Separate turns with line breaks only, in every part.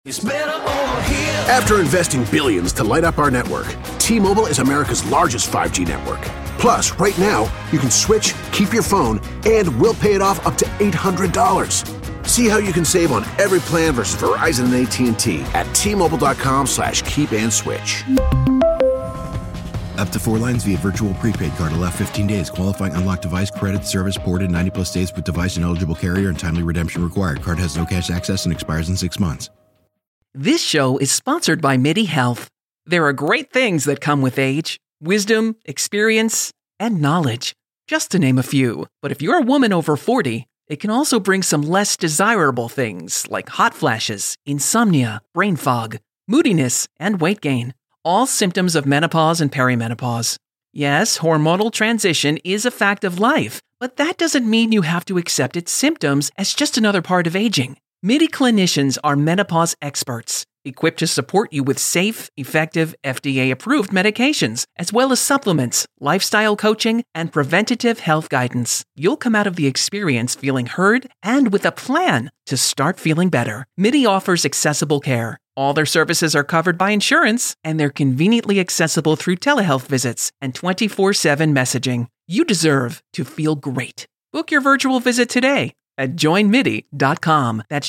It's better over here.
After investing billions to light up our network, T-Mobile is America's largest 5G network. Plus, right now, you can switch, keep your phone, and we'll pay it off up to $800. See how you can save on every plan versus Verizon and AT&T at T-Mobile.com/keep-and-switch.
Up to 4 lines via virtual prepaid card. Allow 15 days. Qualifying unlocked device credit service ported 90-plus days with device and eligible carrier and timely redemption required. Card has no cash access and expires in 6 months.
This show is sponsored by MIDI Health. There are great things that come with age: wisdom, experience, and knowledge, just to name a few. But if you're a woman over 40, it can also bring some less desirable things like hot flashes, insomnia, brain fog, moodiness, and weight gain. All symptoms of menopause and perimenopause. Yes, hormonal transition is a fact of life, but that doesn't mean you have to accept its symptoms as just another part of aging. MIDI clinicians are menopause experts, equipped to support you with safe, effective, FDA-approved medications, as well as supplements, lifestyle coaching, and preventative health guidance. You'll come out of the experience feeling heard and with a plan to start feeling better. MIDI offers accessible care. All their services are covered by insurance, and they're conveniently accessible through telehealth visits and 24/7 messaging. You deserve to feel great. Book your virtual visit today at joinmidi.com. That's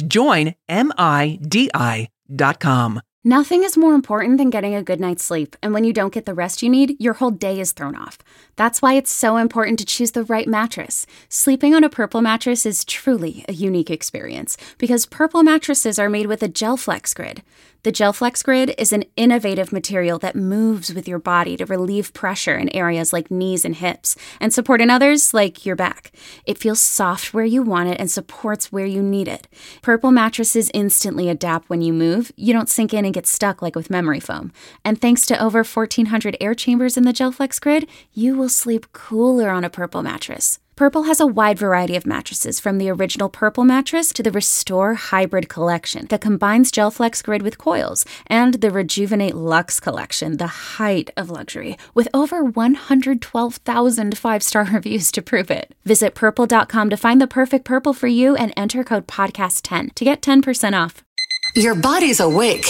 joinmidi.com.
Nothing is more important than getting a good night's sleep, and when you don't get the rest you need, your whole day is thrown off. That's why it's so important to choose the right mattress. Sleeping on a Purple mattress is truly a unique experience because Purple mattresses are made with a GelFlex Grid. The GelFlex Grid is an innovative material that moves with your body to relieve pressure in areas like knees and hips and support in others like your back. It feels soft where you want it and supports where you need it. Purple mattresses instantly adapt when you move. You don't sink in and get stuck like with memory foam. And thanks to over 1,400 air chambers in the GelFlex Grid, you will sleep cooler on a Purple mattress. Purple has a wide variety of mattresses, from the original Purple mattress to the Restore Hybrid collection that combines GelFlex Grid with coils, and the Rejuvenate Luxe collection, the height of luxury, with over 112,000 five-star reviews to prove it. Visit Purple.com to find the perfect Purple for you and enter code PODCAST10 to get 10% off.
Your body's awake,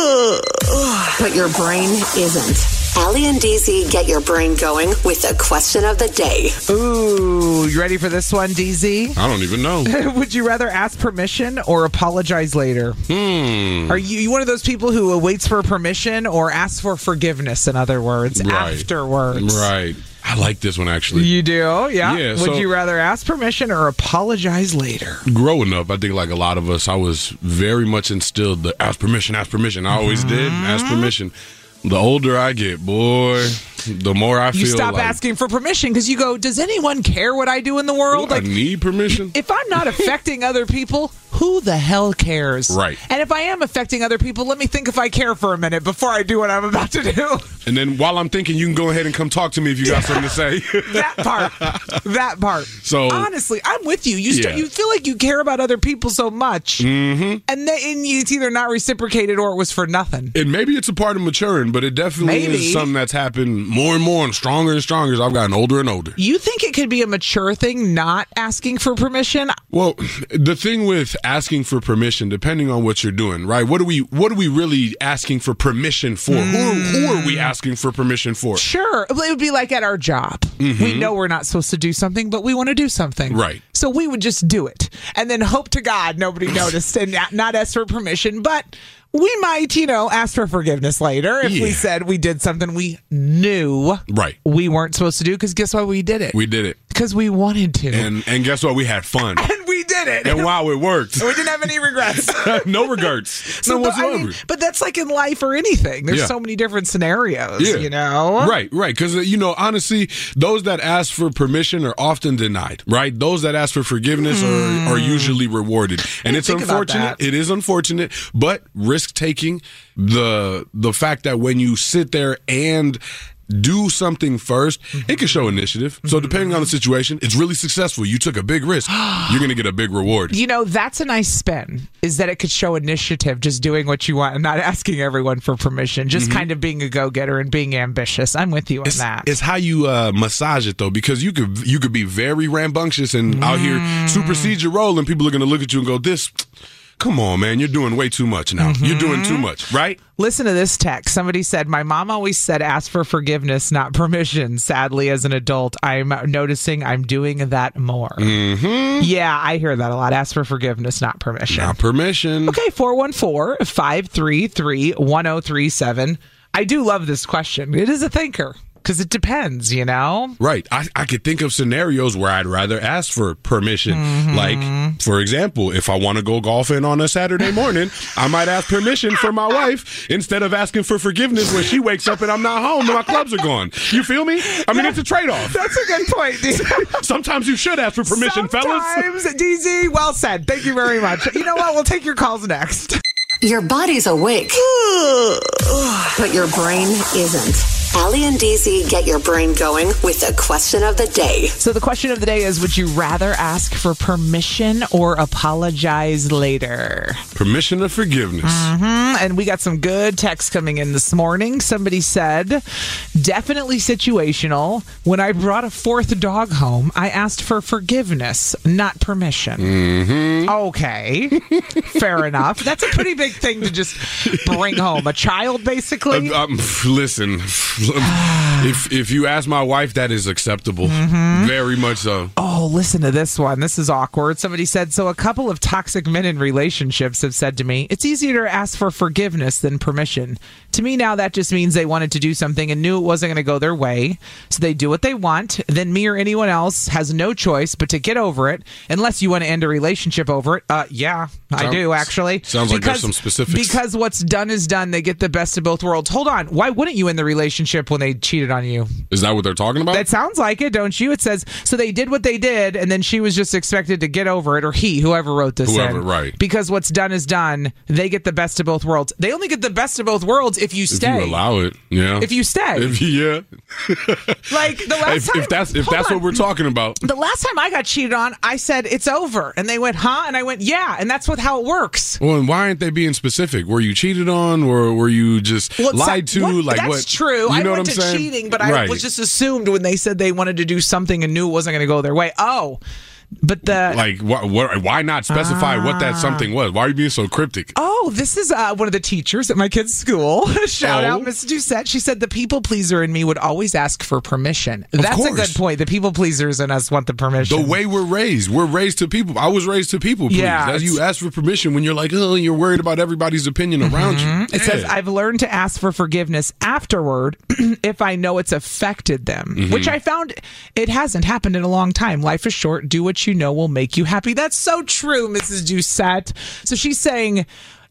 but your brain isn't. Allie and DZ get your brain going with the question of the day.
Ooh, you ready for this one, DZ?
I don't even know.
Would you rather ask permission or apologize later? Are you one of those people who waits for permission or asks for forgiveness, in other words, afterwards?
Right. I like this one, actually.
You do? Yeah. Would
so,
you rather ask permission or apologize later?
Growing up, I think like a lot of us, I was very much instilled the ask permission. I always did. Ask permission. The older I get, boy, the more I feel
you stop
like
asking for permission because you go, does anyone care what I do in the world?
I need permission.
If I'm not affecting other people, who the hell cares?
Right.
And if I am affecting other people, let me think if I care for a minute before I do what I'm about to do.
And then while I'm thinking, you can go ahead and come talk to me if you got something to say.
That part.
So
honestly, I'm with you. You feel like you care about other people so much, and it's either not reciprocated or it was for nothing.
And maybe it's a part of maturing, but it definitely is something that's happened more and more and stronger as I've gotten older and older.
You think it could be a mature thing not asking for permission?
Well, the thing with asking for permission, depending on what you're doing, right? What are we really asking for permission for? Who are we asking for permission for?
Sure. It would be like at our job. We know we're not supposed to do something, but we want to do something.
Right.
So we would just do it and then hope to God nobody noticed and not ask for permission. But we might, ask for forgiveness later if we said we did something we knew we weren't supposed to do, because guess what? We did it.
We did it.
Because we wanted to.
And guess what? We had fun.
And we did it.
And wow, it worked.
We didn't have any regrets.
No regrets. No whatsoever.
But that's like in life or anything. There's so many different scenarios,
Right. Because, honestly, those that ask for permission are often denied, right? Those that ask for forgiveness are usually rewarded. And it's unfortunate. It is unfortunate, but risk-taking, the fact that when you sit there and do something first, it can show initiative. So depending on the situation, it's really successful. You took a big risk. You're going to get a big reward.
That's a nice spin, is that it could show initiative, just doing what you want and not asking everyone for permission, just kind of being a go-getter and being ambitious. I'm with you on that.
It's how you massage it, though, because you could be very rambunctious and out here supersede your role, and people are going to look at you and go, this come on, man, you're doing way too much now. You're doing too much, right?
Listen to this text. Somebody said, my mom always said ask for forgiveness, not permission. Sadly, as an adult, I'm noticing I'm doing that more. Yeah, I hear that a lot. Ask for forgiveness, not permission.
Not permission.
Okay, 414-533-1037. I do love this question. It is a thinker. Because it depends, you know?
Right. I could think of scenarios where I'd rather ask for permission. Like, for example, if I want to go golfing on a Saturday morning, I might ask permission for my wife instead of asking for forgiveness when she wakes up and I'm not home and my clubs are gone. You feel me? I mean, it's a trade-off.
That's a good point, DZ.
Sometimes you should ask for permission, fellas.
Sometimes, DZ, well said. Thank you very much. You know what? We'll take your calls next.
Your body's awake, but your brain isn't. Allie and DZ get your brain going with the question of the day.
So the question of the day is, would you rather ask for permission or apologize later?
Permission or forgiveness.
And we got some good texts coming in this morning. Somebody said, definitely situational. When I brought a fourth dog home, I asked for forgiveness, not permission. Okay. Fair enough. That's a pretty big thing to just bring home. A child, basically?
Listen, if you ask my wife, that is acceptable. Very much so.
Oh, listen to this one. This is awkward. Somebody said, so a couple of toxic men in relationships have said to me, it's easier to ask for forgiveness than permission. To me now, that just means they wanted to do something and knew it wasn't going to go their way. So they do what they want. Then me or anyone else has no choice but to get over it, unless you want to end a relationship over it. Yeah, I do, actually.
Sounds like there's some specifics.
Because what's done is done. They get the best of both worlds. Hold on. Why wouldn't you end the relationship when they cheated on you?
Is that what they're talking about?
That sounds like it, don't you? It says, so they did what they did, and then she was just expected to get over it, or whoever wrote this in.
Right.
Because what's done is done. They get the best of both worlds. They only get the best of both worlds if you stay.
If you allow it, yeah.
If you stay. Like, the last time.
If that's what we're talking about.
The last time I got cheated on, I said, it's over. And they went, huh? And I went, yeah. And that's how it works.
Well, and why aren't they being specific? Were you cheated on, or were you just lied to?
That's true.
You know
I went to
saying?
Cheating, but I was just assumed when they said they wanted to do something and knew it wasn't going to go their way. Oh. But why not specify what that something was? Why are you being so cryptic? Oh, this is one of the teachers at my kid's school. Shout out, Miss Doucette. She said the people pleaser in me would always ask for permission. That's a good point. The people pleasers in us want the permission.
The way we're raised to people. I was raised to people please. Yeah, you ask for permission when you're like, oh, you're worried about everybody's opinion around you.
It says, I've learned to ask for forgiveness afterward if I know it's affected them, which I found it hasn't happened in a long time. Life is short. Do what you know will make you happy. That's so true, Mrs. Doucette. So she's saying,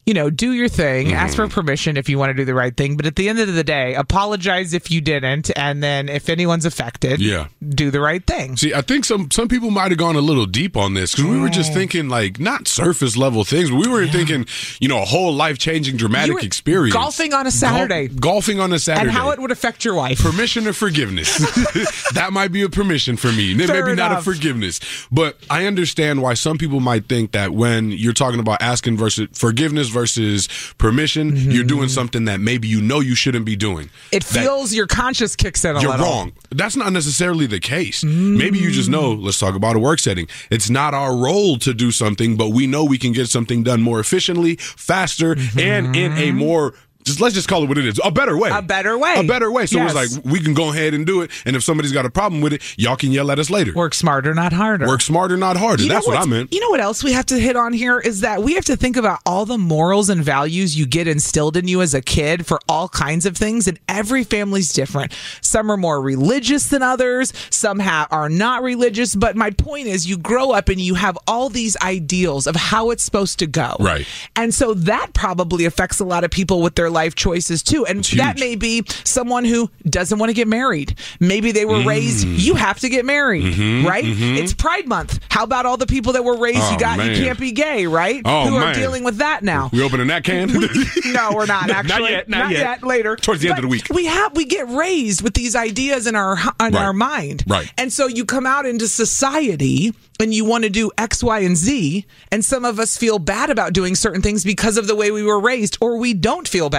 do your thing, ask for permission if you want to do the right thing, but at the end of the day, apologize if you didn't, and then if anyone's affected, do the right thing.
See, I think some people might have gone a little deep on this, because we were just thinking, like, not surface level things, but we were thinking, a whole life-changing dramatic experience.
Golfing on a Saturday.
Golfing on a Saturday.
And how it would affect your wife.
Permission or forgiveness. That might be a permission for me. Maybe not a forgiveness. But I understand why some people might think that when you're talking about asking versus forgiveness versus permission, you're doing something that maybe you shouldn't be doing.
It feels your conscience kicks in a little.
You're wrong. That's not necessarily the case. Maybe you just know, let's talk about a work setting. It's not our role to do something, but we know we can get something done more efficiently, faster, and in a more let's just call it what it is. A better way.
A better way.
A better way. So it's like, we can go ahead and do it. And if somebody's got a problem with it, y'all can yell at us later.
Work smarter, not harder.
Work smarter, not harder. That's what I meant.
You know what else we have to hit on here is that we have to think about all the morals and values you get instilled in you as a kid for all kinds of things. And every family's different. Some are more religious than others. Some are not religious. But my point is, you grow up and you have all these ideals of how it's supposed to go.
Right.
And so that probably affects a lot of people with their life choices too. And that may be someone who doesn't want to get married. Maybe they were raised, you have to get married, right? It's Pride Month. How about all the people that were raised, you can't be gay, right? Who are dealing with that now.
We opening that can?
No, we're not actually.
Not yet.
Later.
Towards the end of the week.
We get raised with these ideas in our mind.
Right.
And so you come out into society and you want to do X, Y, and Z, and some of us feel bad about doing certain things because of the way we were raised, or we don't feel bad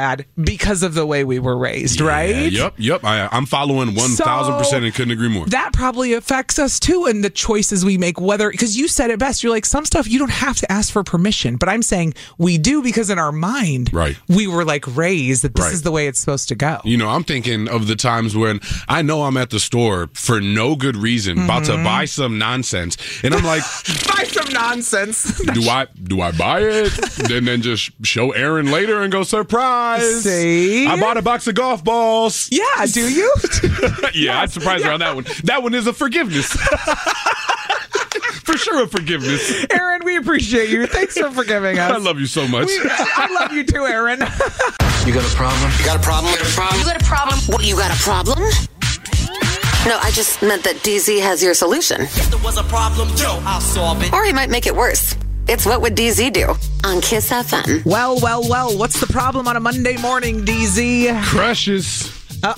bad because of the way we were raised, right?
Yep. I'm following 1,000% and couldn't agree more.
That probably affects us too in the choices we make, because you said it best. You're like, some stuff you don't have to ask for permission, but I'm saying we do because in our mind, we were like raised that this is the way it's supposed to go.
I'm thinking of the times when I know I'm at the store for no good reason, about to buy some nonsense, and I'm like,
buy some nonsense.
Do I buy it? And then just show Aaron later and go, surprise.
See?
I bought a box of golf balls.
Yeah, do you?
Yeah, I surprised her on that one. That one is a forgiveness. For sure, a forgiveness.
Aaron, we appreciate you. Thanks for forgiving us.
I love you so much.
I love you too, Aaron.
You got a problem?
You got a problem? You got a problem? What, you got a problem? No, I just meant that DZ has your solution.
If there was a problem, I'll solve it.
Or he might make it worse. It's What Would DZ Do on Kiss FM.
Well, what's the problem on a Monday morning, DZ?
Crushes.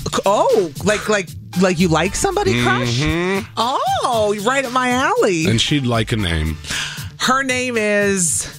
Like you like somebody, Crush?
Mm-hmm.
Oh, you're right up my alley.
And she'd like a name.
Her name is...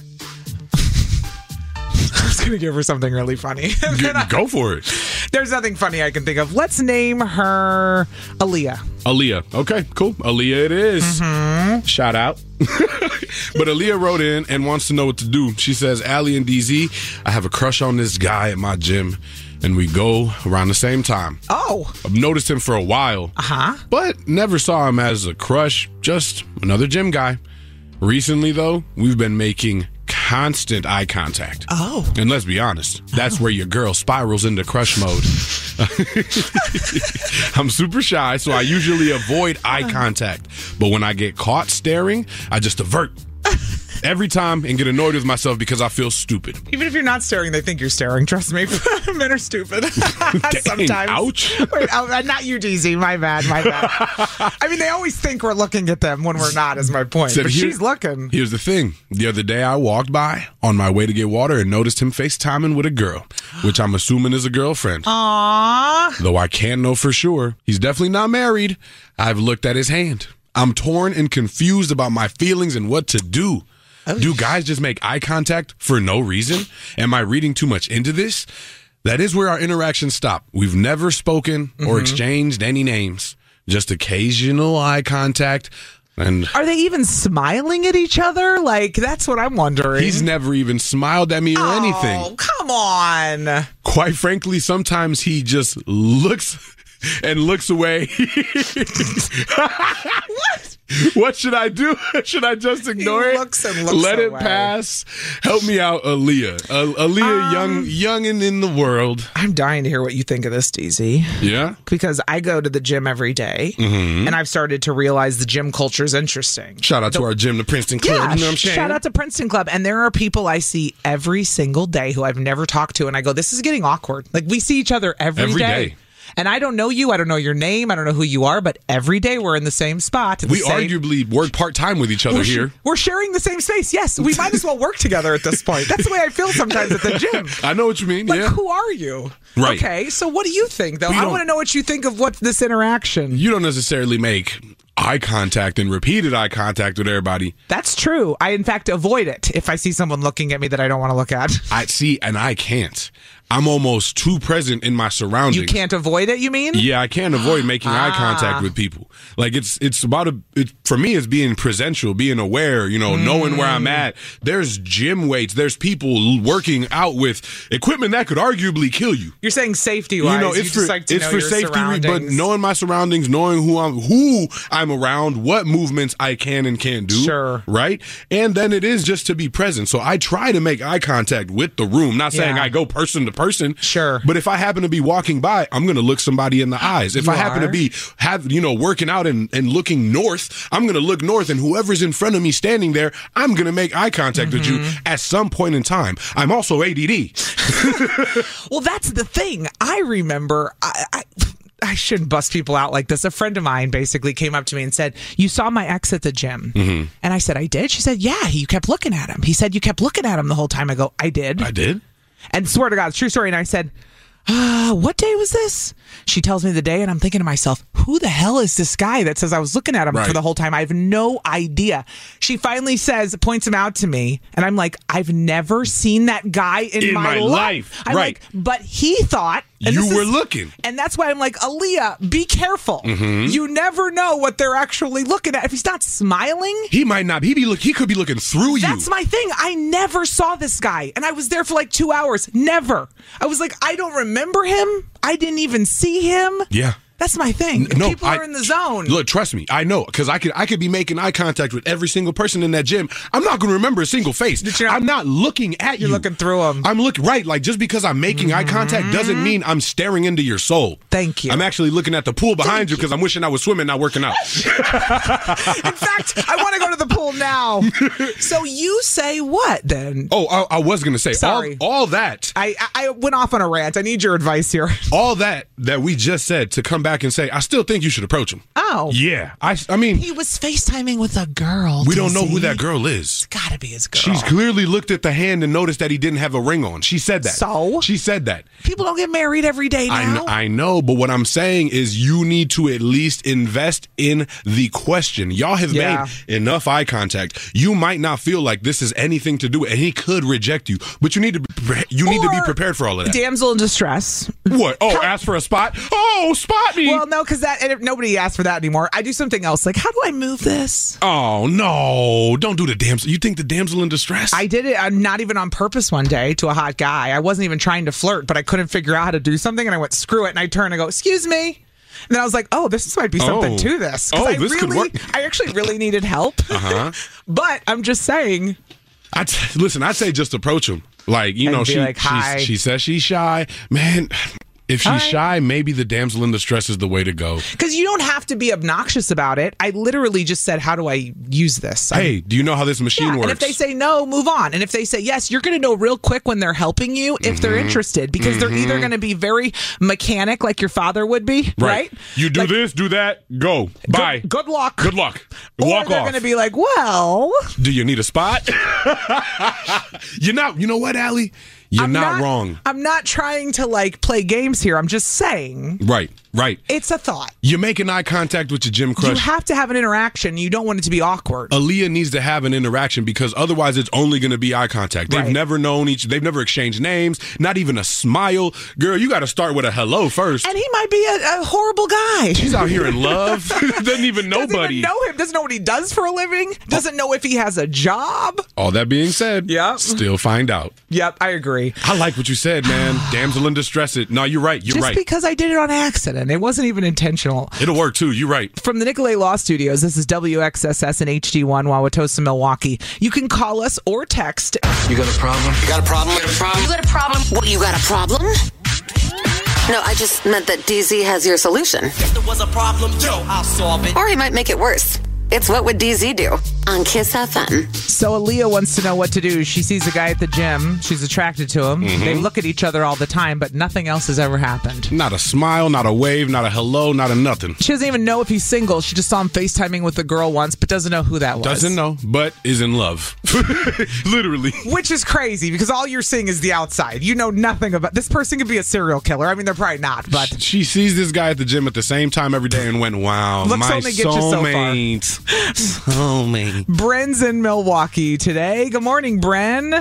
I was going to give her something really funny.
Go for it.
There's nothing funny I can think of. Let's name her Aaliyah.
Aaliyah. Okay, cool. Aaliyah it is. Mm-hmm. Shout out. But Aaliyah wrote in and wants to know what to do. She says, Allie and DZ, I have a crush on this guy at my gym, and we go around the same time.
Oh.
I've noticed him for a while.
Uh-huh.
But never saw him as a crush, just another gym guy. Recently, though, we've been making constant eye contact.
Oh.
And let's be honest, that's where your girl spirals into crush mode. I'm super shy, so I usually avoid eye contact. But when I get caught staring, I just avert. Every time and get annoyed with myself because I feel stupid.
Even if you're not staring, they think you're staring. Trust me. Men are stupid.
Dang,
sometimes.
Ouch.
Wait, not you, DZ. My bad. I mean, they always think we're looking at them when we're not, is my point. But she's looking.
Here's the thing. The other day I walked by on my way to get water and noticed him FaceTiming with a girl, which I'm assuming is a girlfriend.
Aww.
Though I can't know for sure. He's definitely not married. I've looked at his hand. I'm torn and confused about my feelings and what to do. Oh. Do guys just make eye contact for no reason? Am I reading too much into this? That is where our interactions stop. We've never spoken or exchanged any names. Just occasional eye contact. And
are they even smiling at each other? Like, that's what I'm wondering.
He's never even smiled at me or anything.
Oh, come on.
Quite frankly, sometimes he just looks away.
What?
What should I do? Should I just ignore it?
Looks and looks
Let
away.
it pass. Help me out, Aaliyah. Aaliyah, young and in the world.
I'm dying to hear what you think of this, DZ.
Yeah?
Because I go to the gym every day, and I've started to realize the gym culture is interesting.
Shout out to our gym, the Princeton Club.
Yeah,
you know what I'm saying?
Shout out to Princeton Club. And there are people I see every single day who I've never talked to, and I go, this is getting awkward. Like, we see each other every day. And I don't know you. I don't know your name. I don't know who you are. But every day we're in the same spot.
We arguably work part-time with each other here.
We're sharing the same space. Yes. We might as well work together at this point. That's the way I feel sometimes at the gym.
I know what you mean.
Like,
yeah.
who are you?
Right.
Okay. So what do you think, though? I want to know what you think of what's this interaction.
You don't necessarily make eye contact and repeated eye contact with everybody.
That's true. I, in fact, avoid it if I see someone looking at me that I don't want to look at.
I see, and I can't. I'm almost too present in my surroundings.
You can't avoid it, you mean?
Yeah, I can't avoid making eye contact with people. Like, it's about for me, it's being presential, being aware, knowing where I'm at. There's gym weights. There's people working out with equipment that could arguably kill you.
You're saying safety-wise.
It's for safety, but knowing my surroundings, knowing who I'm around, what movements I can and can't do.
Sure.
Right? And then it is just to be present. So I try to make eye contact with the room. Not saying I go person to person.
Sure.
But if I happen to be walking by, I'm going to look somebody in the eyes. If I happen to be working out and looking north, I'm going to look north, and whoever's in front of me standing there, I'm going to make eye contact with you at some point in time. I'm also ADD.
Well, that's the thing. I remember I shouldn't bust people out like this. A friend of mine basically came up to me and said, you saw my ex at the gym. Mm-hmm. And I said, I did? She said, yeah, you kept looking at him. He said, you kept looking at him the whole time. I go, I did.
I did?
And swear to God, it's a true story. And I said, what day was this? She tells me the day, and I'm thinking to myself, who the hell is this guy that says I was looking at him for the whole time? I have no idea. She finally points him out to me, and I'm like, I've never seen that guy in my life. I'm like, but he thought
you were looking.
And that's why I'm like, Aaliyah, be careful. Mm-hmm. You never know what they're actually looking at. If he's not smiling,
he might not. He could be looking through you.
That's my thing. I never saw this guy, and I was there for like 2 hours. Never. I was like, I don't remember him. I didn't even see him.
Yeah.
That's my thing. People are in the zone.
Look, trust me, I know, because I could be making eye contact with every single person in that gym. I'm not going to remember a single face. I'm not looking at you.
You're looking through them.
I'm looking right. Like, just because I'm making eye contact doesn't mean I'm staring into your soul.
Thank you.
I'm actually looking at the pool behind you because I'm wishing I was swimming, not working out.
In fact, I want to go to the pool now. So you say what then?
Oh, I was going to say
sorry.
All that.
I went off on a rant. I need your advice here.
All that we just said to come back and say, I still think you should approach him.
Oh.
Yeah. I mean.
He was FaceTiming with a girl.
We don't know who that girl is.
It's got to be his girl.
She's clearly looked at the hand and noticed that he didn't have a ring on. She said that.
So?
She said that.
People don't get married every day now.
I know, but what I'm saying is you need to at least invest in the question. Y'all have made enough eye contact. You might not feel like this is anything to do with, and he could reject you, but you need to be prepared for all of that.
Damsel in distress.
What? Oh, ask for a spot? Oh, spot me.
Well, no, because nobody asks for that anymore. I do something else. Like, how do I move this?
Oh, no. Don't do the damsel. You think the damsel in distress?
I did it not even on purpose one day to a hot guy. I wasn't even trying to flirt, but I couldn't figure out how to do something, and I went, screw it, and I turned and go, excuse me. And then I was like, oh, this might be something to this.
This could work.
I actually really needed help. But I'm just saying.
I'd say just approach him. Like, you know, she says she's shy. Man, if she's shy, maybe the damsel in distress is the way to go.
Because you don't have to be obnoxious about it. I literally just said, how do I use this?
Hey, do you know how this machine works?
And if they say no, move on. And if they say yes, you're going to know real quick when they're helping you if they're interested. Because they're either going to be very mechanic like your father would be, right?
You do this, do that, go. Bye.
Good luck.
Good luck.
Or
Walk
they're
off.
going to be like, well.
Do you need a spot? You know what, Allie? You're not wrong.
I'm not trying to play games here. I'm just saying.
Right.
It's a thought.
You're making eye contact with your gym crush.
You have to have an interaction. You don't want it to be awkward.
Aaliyah needs to have an interaction because otherwise it's only going to be eye contact. They've never known they've never exchanged names, not even a smile. Girl, you got to start with a hello first.
And he might be a horrible guy.
She's out here in love. Doesn't even know
Doesn't even know him. Doesn't know what he does for a living. Doesn't know if he has a job.
All that being said, still find out.
Yep, I agree.
I like what you said, man. Damsel in distress it. No, you're right.
Just because I did it on accident. It wasn't even intentional.
It'll work too. You're right.
From the Nicolay Law Studios, this is WXSS and HD1 Wauwatosa, Milwaukee. You can call us or text.
You got a problem? You got a problem?
You got a problem? What, you got a problem? No, I just meant that DZ has your solution.
If there was a problem, I'll solve it.
Or he might make it worse. It's What Would DZ Do on Kiss FM.
So Aaliyah wants to know what to do. She sees a guy at the gym. She's attracted to him. They look at each other all the time, but nothing else has ever happened.
Not a smile, not a wave, not a hello, not a nothing.
She doesn't even know if he's single. She just saw him FaceTiming with a girl once, but doesn't know who that was.
Doesn't know, but is in love. Literally.
Which is crazy because all you're seeing is the outside. You know nothing about this person. Could be a serial killer. I mean, they're probably not, but
she sees this guy at the gym at the same time every day and went, wow,
looks
my
only get you so far.
Soulmate.
Bren's in Milwaukee today. Good morning, Bren.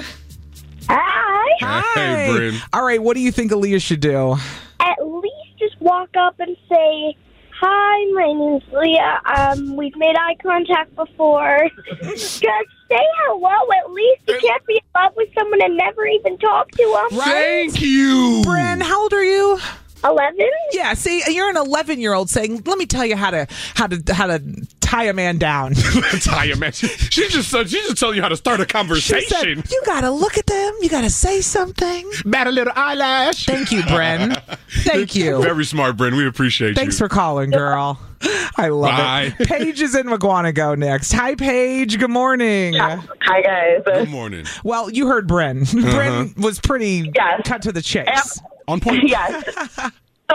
Hi.
Hey, Bren.
All right, what do you think Aaliyah should do?
At least just walk up and say, hi, my name's Leah. We've made eye contact before. Just say hello. At least you can't be in love with someone and never even talk to them.
Right?
Thank you.
Bren, how old are you?
11?
Yeah, see, you're an 11-year-old saying, let me tell you how to tie a man down.
Tie a man. She's just telling you how to start a conversation.
She said, you got to look at them. You got to say something.
Bat a little eyelash.
Thank you, Bren. Thank you.
Very smart, Bren. We appreciate you.
Thanks for calling, girl. I love it. Paige is in McGuanago next. Hi, Paige. Good morning.
Hi, guys.
Good morning.
Well, you heard Bren. Bren was pretty cut to the chase.
On point.
Yes. So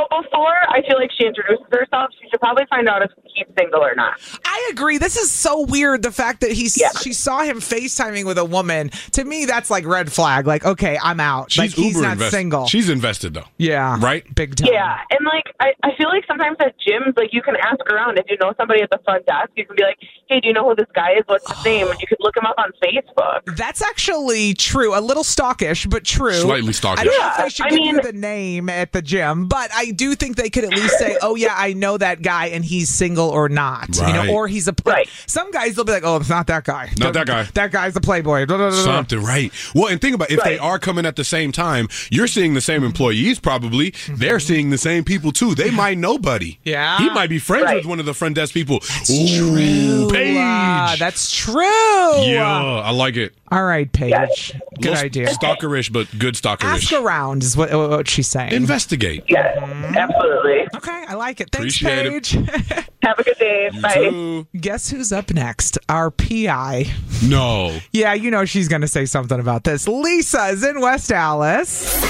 before I feel like she introduces herself, she should probably find out if he's single or not.
I agree. This is so weird. The fact that she saw him FaceTiming with a woman. To me, that's like red flag. Like, okay, I'm out.
She's
like, he's
uber
not
invested.
single.
She's invested though.
Yeah.
Right?
Big time.
Yeah. And like, I feel like sometimes at gyms, like you can ask around. If you know somebody at the front desk, you can be like, hey, do you know who this guy is? What's his name? And you could look him up on Facebook.
That's actually true. A little stalkish, but true.
Slightly stalkish.
I don't know if they should give you the name at the gym, but I do think they could at least say, oh, yeah, I know that guy and he's single or not.
Right.
You know, or he's a Some guys, they'll be like, oh, it's not that guy.
Not that guy.
That guy's a playboy.
Something, right. Well, and think about if they are coming at the same time, you're seeing the same employees probably. They're seeing the same people too. They might know Buddy.
Yeah.
He might be friends with one of the front desk people.
That's true.
Paige.
That's true.
Yeah, I like it.
All right, Paige. Good idea.
Stalkerish, but good stalkerish.
Ask around is what she's saying.
Investigate.
Yes, absolutely.
Okay, I like it. Thanks,
Appreciate
Paige.
Have a good day.
You
Bye.
too.
Guess who's up next? Our PI.
No.
Yeah, you know she's going to say something about this. Lisa is in West Allis.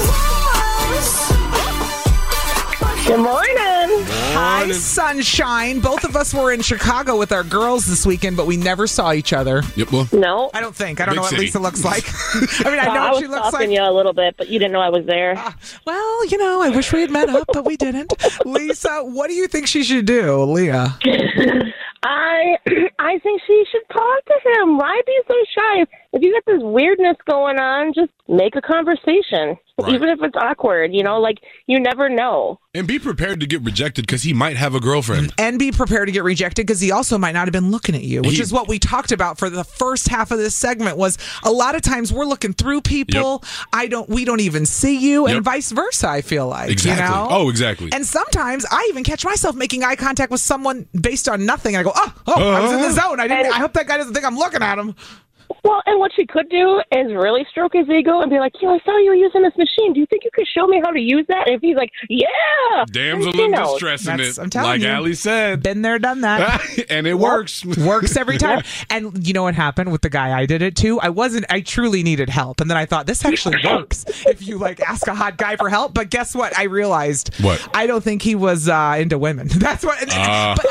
Good morning.
Hi, sunshine. Both of us were in Chicago with our girls this weekend, but we never saw each other.
Yep. Well,
No.
I don't think. I don't
Big
know what
city.
Lisa looks like. I mean, I know
I
what
was
she looks
stalking
like.
you a little bit, but you didn't know I was there.
Well, you know, I wish we had met up, but we didn't. Lisa, what do you think she should do, Leah?
I think she should talk to him. Why be so shy? If you got this weirdness going on, just make a conversation.
Right.
Even if it's awkward, you know, like you never know.
And be prepared to get rejected because he might have a girlfriend.
And be prepared to get rejected because he also might not have been looking at you, which is what we talked about for the first half of this segment. Was a lot of times we're looking through people.
Yep.
We don't even see you, and
Yep.
vice versa. I feel like
Exactly.
You know?
Oh, exactly.
And sometimes I even catch myself making eye contact with someone based on nothing, and I go, I was in the zone. I hope that guy doesn't think I'm looking at him.
Well, and what she could do is really stroke his ego and be like, I saw you were using this machine. Do you think you could show me how to use that? And if he's like, yeah.
Damsel in distress in it.
I'm telling
like
you.
Allie said.
Been there, done that.
And it works.
Works every time. And you know what happened with the guy I did it to? I truly needed help. And then I thought, this actually works if you like ask a hot guy for help. But guess what? I realized I don't think he was into women. That's what. But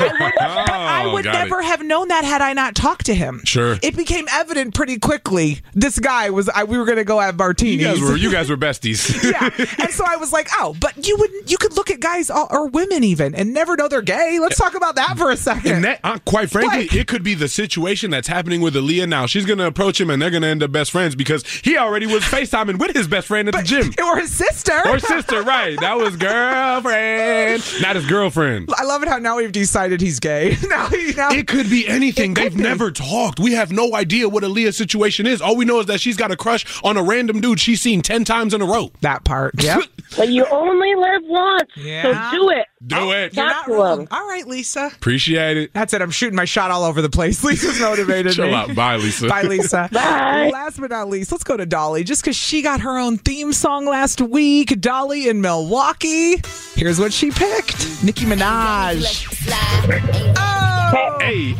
I would never have known that had I not talked to him.
Sure.
It became evident pretty quickly. This guy was, we were going to go have martinis.
You guys were besties.
Yeah. And so I was like, but you could look at guys or women even and never know they're gay. Let's talk about that for a second.
And that, quite frankly, it could be the situation that's happening with Aaliyah now. She's going to approach him and they're going to end up best friends because he already was FaceTiming with his best friend at the gym.
Or his sister.
Right. That was girlfriend, not his girlfriend.
I love it how now we've decided he's gay. now
it could be anything. They've never talked. We have no idea what Aaliyah's situation is. All we know is that she's got a crush on a random dude she's seen 10 times in a row.
That part. Yep.
But you only live once.
Yeah.
So do it.
Do it.
You're not wrong. All right, Lisa.
Appreciate it.
That's it. I'm shooting my shot all over the place. Lisa's motivated
Chill
me.
out. Bye, Lisa.
Bye, Lisa.
Bye.
Last but not least, let's go to Dolly. Just because she got her own theme song last week. Dolly in Milwaukee. Here's what she picked. Nicki Minaj. Oh!
Hey,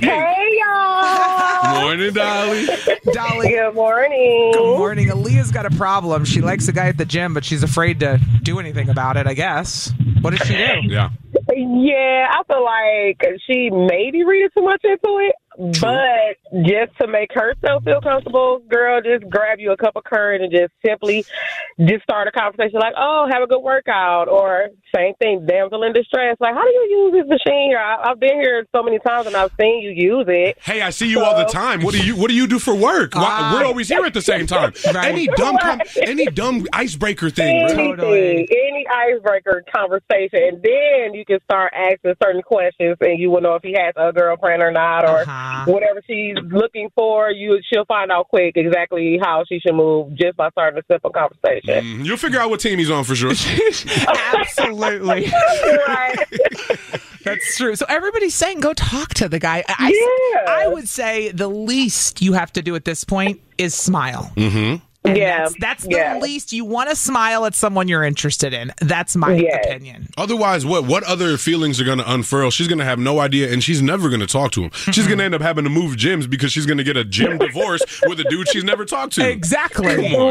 y'all.
Morning, Dolly.
Dolly.
Good morning.
Good morning. Aaliyah's got a problem. She likes a guy at the gym, but she's afraid to do anything about it, I guess. What did she do?
Yeah.
Yeah, I feel like she maybe reading too much into it. But just to make herself feel comfortable, girl, just grab you a cup of current and just simply just start a conversation like, oh, have a good workout. Or same thing, damsel in distress. Like, how do you use this machine here? I've been here so many times and I've seen you use it.
Hey, I see you all the time. What do you do for work? We're always here at the same time.
Right.
Any dumb icebreaker thing.
Anything, any icebreaker conversation. And then you can start asking certain questions and you will know if he has a girlfriend or not or whatever she's looking for. She'll find out quick exactly how she should move just by starting a simple conversation.
You'll figure out what team he's on for sure.
Absolutely.
Right.
That's true. So everybody's saying go talk to the guy. I would say the least you have to do at this point is smile.
Mm-hmm.
And
yeah,
that's the least. You want to smile at someone you're interested in. That's my opinion.
Otherwise, what other feelings are going to unfurl? She's going to have no idea, and she's never going to talk to him. She's going to end up having to move gyms because she's going to get a gym divorce with a dude she's never talked to.
Exactly.
Right.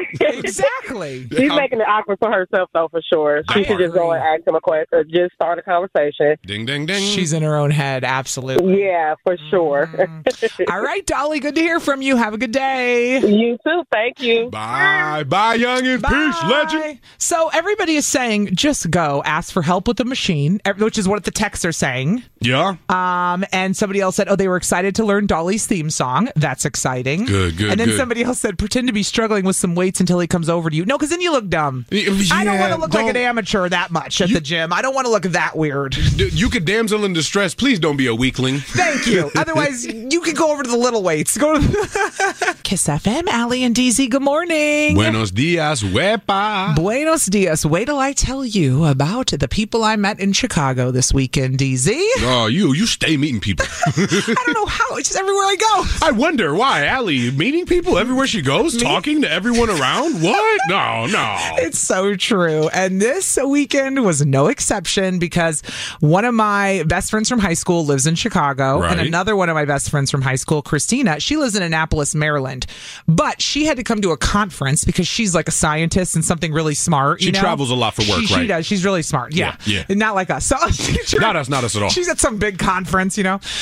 Exactly.
She's making it awkward for herself, though, for sure. She should just go and ask him a question or just start a conversation.
Ding, ding, ding.
She's in her own head, absolutely.
Yeah, for sure.
All right, Dolly, good to hear from you. Have a good day.
You too. Thank you.
Bye. Bye, youngin'. Peace, legend.
So everybody is saying, just go ask for help with the machine, which is what the texts are saying.
Yeah.
And somebody else said, they were excited to learn Dolly's theme song. That's exciting.
Good.
And then somebody else said, pretend to be struggling with some weights until he comes over to you. No, because then you look dumb. I don't want to look like an amateur that much at the gym. I don't want to look that weird.
You could damsel in distress. Please don't be a weakling.
Thank you. Otherwise, you could go over to the little weights. Go to Kiss FM, Allie and DZ. Good morning.
Buenos dias, wepa.
Buenos dias. Wait till I tell you about the people I met in Chicago this weekend, DZ.
Oh, you stay meeting people.
I don't know how. It's just everywhere I go.
I wonder why, Allie, meeting people everywhere she goes, talking to everyone around? What? No.
It's so true. And this weekend was no exception because one of my best friends from high school lives in Chicago.
Right.
And another one of my best friends from high school, Christina, she lives in Annapolis, Maryland. But she had to come to a conference because she's like a scientist and something really smart.
She travels a lot for work, right?
She does. She's really smart. Yeah. Not like us. So,
not us at all.
She's at some big conference,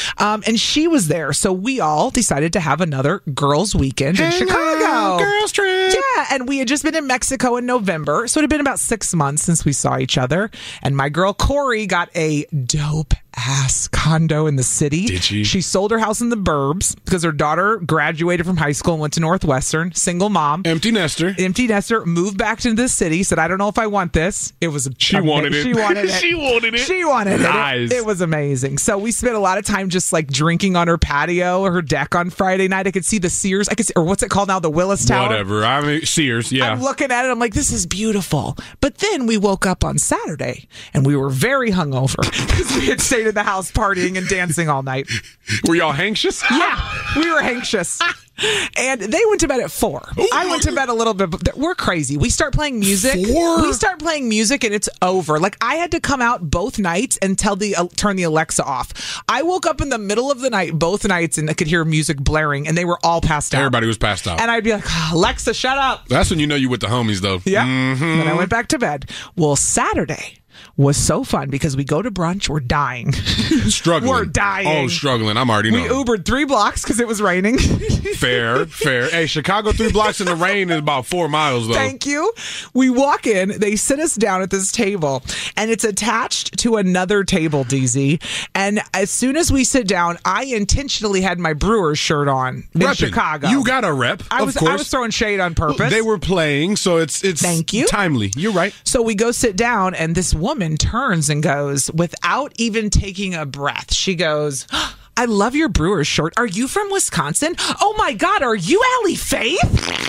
and she was there. So we all decided to have another girls' weekend in Chicago.
Girls' trip.
Yeah. And we had just been in Mexico in November. So it had been about 6 months since we saw each other. And my girl Corey got a dope ass condo in the city.
Did she?
She sold her house in the burbs because her daughter graduated from high school and went to Northwestern. Single mom.
Empty nester.
Moved back to the city. Said, I don't know if I want this. It was
She wanted it.
She wanted it.
She wanted it.
She wanted
nice.
it. It was amazing. So we spent a lot of time just like drinking on her patio or her deck on Friday night. I could see the Sears. Or what's it called now? The Willis Tower.
Whatever. I mean, Sears. Yeah.
I'm looking at it. I'm like, this is beautiful. But then we woke up on Saturday and we were very hungover because we had stayed in the house partying and dancing all night.
Were y'all anxious?
Yeah, we were anxious. And they went to bed at 4. I went to bed a little bit, but we're crazy. We start playing music.
4?
We start playing music and it's over. Like I had to come out both nights and turn the Alexa off. I woke up in the middle of the night, both nights, and I could hear music blaring and they were all passed out.
Everybody was passed out.
And I'd be like, Alexa, shut up.
That's when you know you with the homies though.
Yeah.
Mm-hmm.
Then I went back to bed. Well, Saturday was so fun because we go to brunch. We're dying.
Struggling.
We're dying.
Oh, struggling. I'm already knowing.
We Ubered 3 blocks because it was raining.
Fair. Hey, Chicago 3 blocks in the rain is about 4 miles, though.
Thank you. We walk in. They sit us down at this table, and it's attached to another table, DZ. And as soon as we sit down, I intentionally had my Brewers shirt on in Chicago.
You got a rep, of course.
I was throwing shade on purpose.
They were playing, so it's
Thank you.
Timely. You're right.
So we go sit down, and this woman turns and goes, without even taking a breath, she goes, I love your Brewers shirt. Are you from Wisconsin? Oh my God, are you Allie Faith?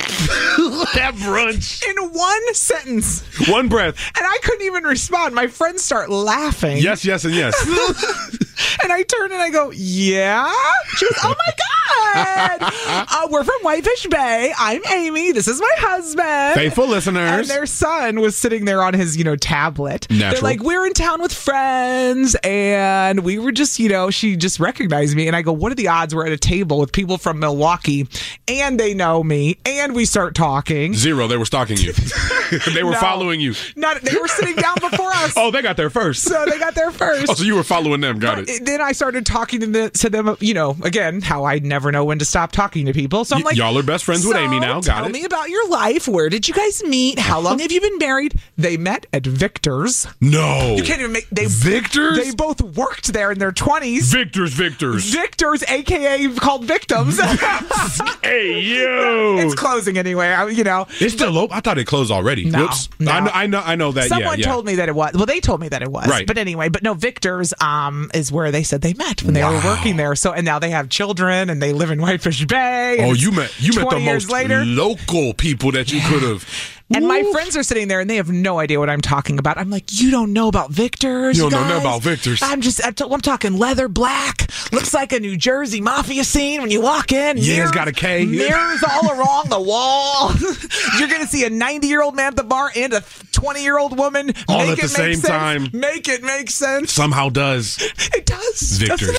That brunch.
In one sentence.
One breath.
And I couldn't even respond. My friends start laughing.
Yes, and yes.
And I turn and I go, yeah? She goes, oh my God. We're from Whitefish Bay. I'm Amy. This is my husband.
Faithful listeners.
And their son was sitting there on his, tablet.
Natural.
They're like, we're in town with friends. And we were just, she just recognized me. And I go, what are the odds we're at a table with people from Milwaukee and they know me and we start talking?
0. They were stalking you. They were following you.
They were sitting down before us.
Oh, they got there first.
So they got there first.
Oh, so you were following them. Got it.
Then I started talking to them, again, how I never know when to stop talking to people. So I'm like,
y'all are best friends with Amy now. Got it.
Tell me about your life. Where did you guys meet? How long have you been married? They met at Victor's.
No.
You can't even make...
Victor's?
They both worked there in their 20s.
Victor's.
Victor's, a.k.a. called Victims.
Hey, yo.
It's closing anyway,
It's still open? I thought it closed already.
No,
Whoops.
no.
I know that.
Someone told me that it was. Well, they told me that it was.
Right.
But anyway, no, Victor's is where they said they met when they were working there. So, and now they have children and they live in Whitefish Bay.
Oh, you met the most
later.
local people that you could have.
And my friends are sitting there and they have no idea what I'm talking about. I'm like, you don't know about Victor's?
You don't know nothing about Victor's.
I'm talking leather black. Looks like a New Jersey mafia scene when you walk in.
Yeah, it's got a K.
Mirrors all along the wall. You're going to see a 90-year-old man at the bar and a 20-year-old woman.
All at the same time.
Make it make sense.
Somehow does.
It does.
Victor's.
Doesn't it?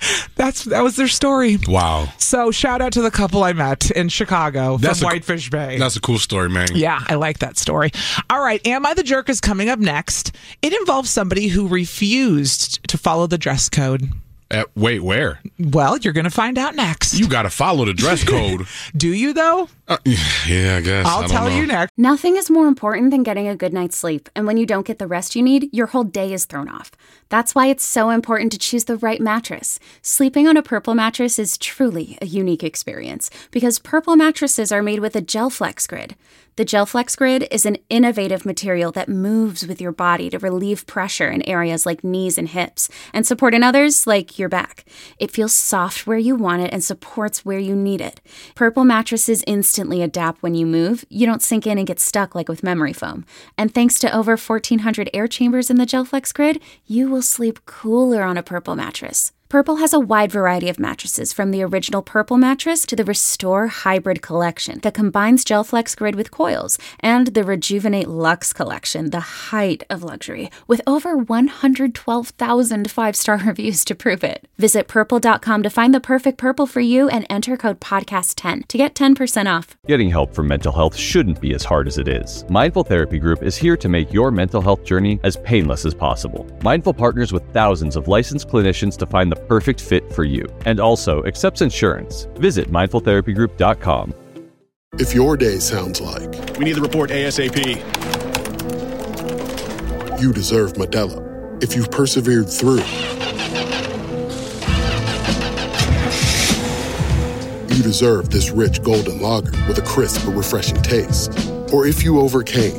That was their story.
Wow.
So shout out to the couple I met in Chicago from Whitefish Bay.
That's a cool story, man.
Yeah, I like that story. All right, Am I the Jerk is coming up next. It involves somebody who refused to follow the dress code.
Wait, where?
Well, you're going to find out next.
You got to follow the dress code.
Do you, though?
Yeah, I guess.
I'll tell you next.
Nothing is more important than getting a good night's sleep. And when you don't get the rest you need, your whole day is thrown off. That's why it's so important to choose the right mattress. Sleeping on a Purple mattress is truly a unique experience because Purple mattresses are made with a GelFlex grid. The GelFlex grid is an innovative material that moves with your body to relieve pressure in areas like knees and hips and support in others like your back. It feels soft where you want it and supports where you need it. Purple mattresses instantly adapt when you move. You don't sink in and get stuck like with memory foam. And thanks to over 1,400 air chambers in the GelFlex grid, you will sleep cooler on a Purple mattress. Purple has a wide variety of mattresses, from the original Purple mattress to the Restore Hybrid collection that combines GelFlex grid with coils, and the Rejuvenate Luxe collection, the height of luxury, with over 112,000 five-star reviews to prove it. Visit purple.com to find the perfect Purple for you and enter code podcast10 to get 10% off.
Getting help for mental health shouldn't be as hard as it is. Mindful Therapy Group is here to make your mental health journey as painless as possible. Mindful partners with thousands of licensed clinicians to find the perfect fit for you, and also accepts insurance. Visit mindfultherapygroup.com.
If your day sounds like
we need the report ASAP,
you deserve Modelo. If you've persevered through, you deserve this rich golden lager with a crisp but refreshing taste. Or if you overcame,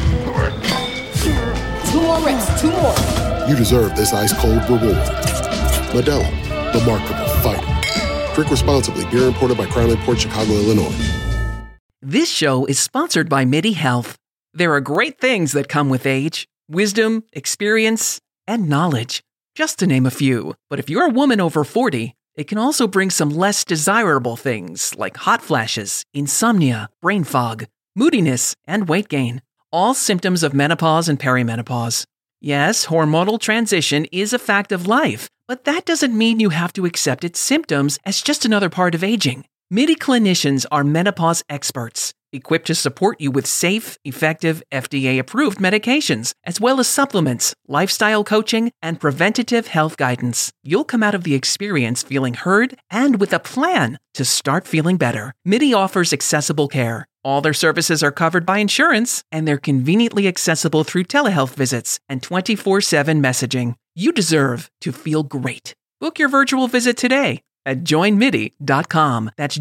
2 more reps, 2 more.
You deserve this ice cold reward. Modelo, the Remarkable Fighter. Drink responsibly. Beer imported by Crown Imports, Chicago, Illinois.
This show is sponsored by MIDI Health. There are great things that come with age: wisdom, experience, and knowledge, just to name a few. But if you're a woman over 40, it can also bring some less desirable things like hot flashes, insomnia, brain fog, moodiness, and weight gain. All symptoms of menopause and perimenopause. Yes, hormonal transition is a fact of life, but that doesn't mean you have to accept its symptoms as just another part of aging. MIDI clinicians are menopause experts, equipped to support you with safe, effective, FDA-approved medications, as well as supplements, lifestyle coaching, and preventative health guidance. You'll come out of the experience feeling heard and with a plan to start feeling better. MIDI offers accessible care. All their services are covered by insurance, and they're conveniently accessible through telehealth visits and 24/7 messaging. You deserve to feel great. Book your virtual visit today at joinmidi.com. That's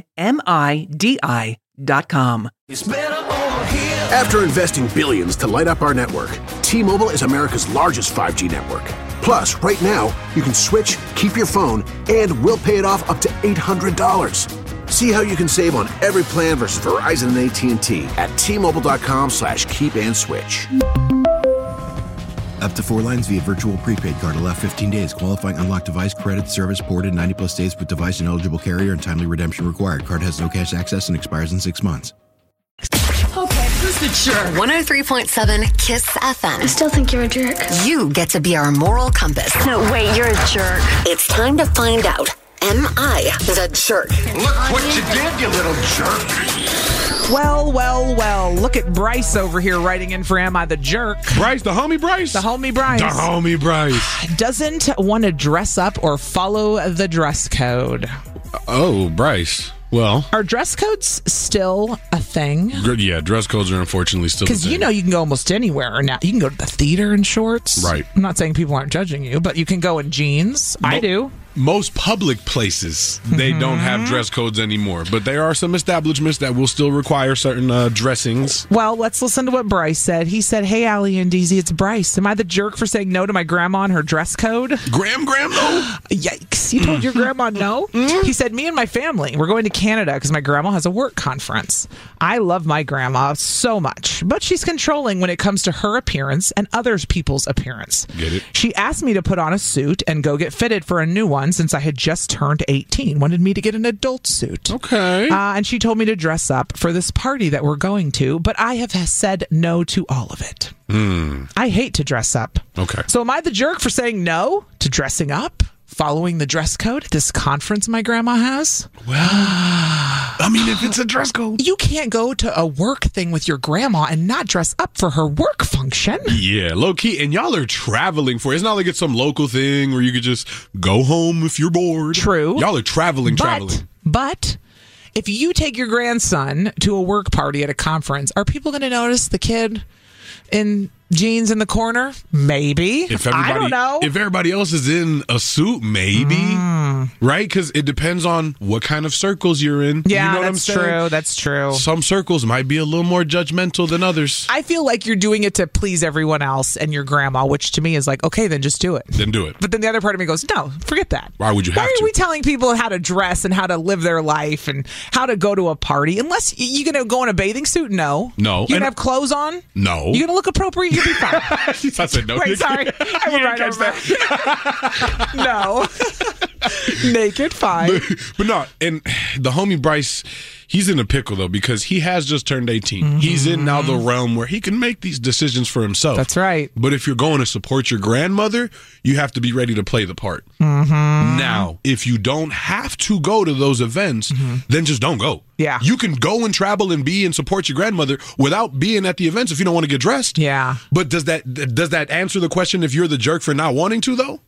joinmidi.com.
After investing billions to light up our network, T-Mobile is America's largest 5G network. Plus, right now, you can switch, keep your phone, and we'll pay it off up to $800. See how you can save on every plan versus Verizon and AT&T at T-Mobile.com/keep-and-switch.
Up to 4 lines via virtual prepaid card. Allow 15 days. Qualifying unlocked device credit. Service ported 90-plus days with device and eligible carrier and timely redemption required. Card has no cash access and expires in 6 months.
Okay, who's the jerk? 103.7 KISS FM.
I still think you're a jerk.
You get to be our moral compass.
No, wait, you're a jerk.
It's time to find out. Am I the jerk?
Look what you did, you little jerk.
Well. Look at Bryce over here writing in for Am I the Jerk?
Bryce, the homie Bryce?
The homie Bryce.
The homie Bryce.
Doesn't want to dress up or follow the dress code.
Oh, Bryce. Well,
are dress codes still a thing?
Yeah, dress codes are unfortunately still a thing.
Because you can go almost anywhere now. You can go to the theater in shorts.
Right.
I'm not saying people aren't judging you, but you can go in jeans. I do.
Most public places, they don't have dress codes anymore, but there are some establishments that will still require certain dressings.
Well, let's listen to what Bryce said. He said, "Hey, Allie and DZ, it's Bryce. Am I the jerk for saying no to my grandma on her dress code?"
Graham, no?
Yikes. You told your grandma no? He said, "Me and my family, we're going to Canada because my grandma has a work conference. I love my grandma so much, but she's controlling when it comes to her appearance and other people's appearance.
Get it?
She asked me to put on a suit and go get fitted for a new one since I had just turned 18, wanted me to get an adult suit.
Okay.
And she told me to dress up for this party that we're going to, but I have said no to all of it. I hate to dress up.
Okay.
So am I the jerk for saying no to dressing up? following the dress code at this conference my grandma has?
Well, I mean, if it's a dress code.
You can't go to a work thing with your grandma and not dress up for her work function.
Yeah, low key. And y'all are traveling for it. It's not like it's some local thing where you could just go home if you're bored.
True.
Y'all are traveling.
But if you take your grandson to a work party at a conference, are people going to notice the kid in jeans in the corner? Maybe. I don't know.
If everybody else is in a suit, maybe. Right? Because it depends on what kind of circles you're in.
Yeah,
you know what I'm
that's
saying?
true. That's true.
Some circles might be a little more judgmental than others.
I feel like you're doing it to please everyone else and your grandma, which to me is like, okay, then just do it.
Then do it.
But then the other part of me goes, no, forget that.
Why would you have to?
Why are we telling people how to dress and how to live their life and how to go to a party? Unless you're going to go in a bathing suit? No.
No.
You're going to have clothes on?
No.
You're going to look appropriate? You'll be fine.
I said no.
Wait, sorry. I went right over that. No. Naked, fine.
But no, and the homie Bryce, he's in a pickle, though, because he has just turned 18. He's in now the realm where he can make these decisions for himself.
That's right.
But if you're going to support your grandmother, you have to be ready to play the part. Now, if you don't have to go to those events, then just don't go.
Yeah.
You can go and travel and be and support your grandmother without being at the events if you don't want to get dressed.
Yeah.
But does that answer the question if you're the jerk for not wanting to, though?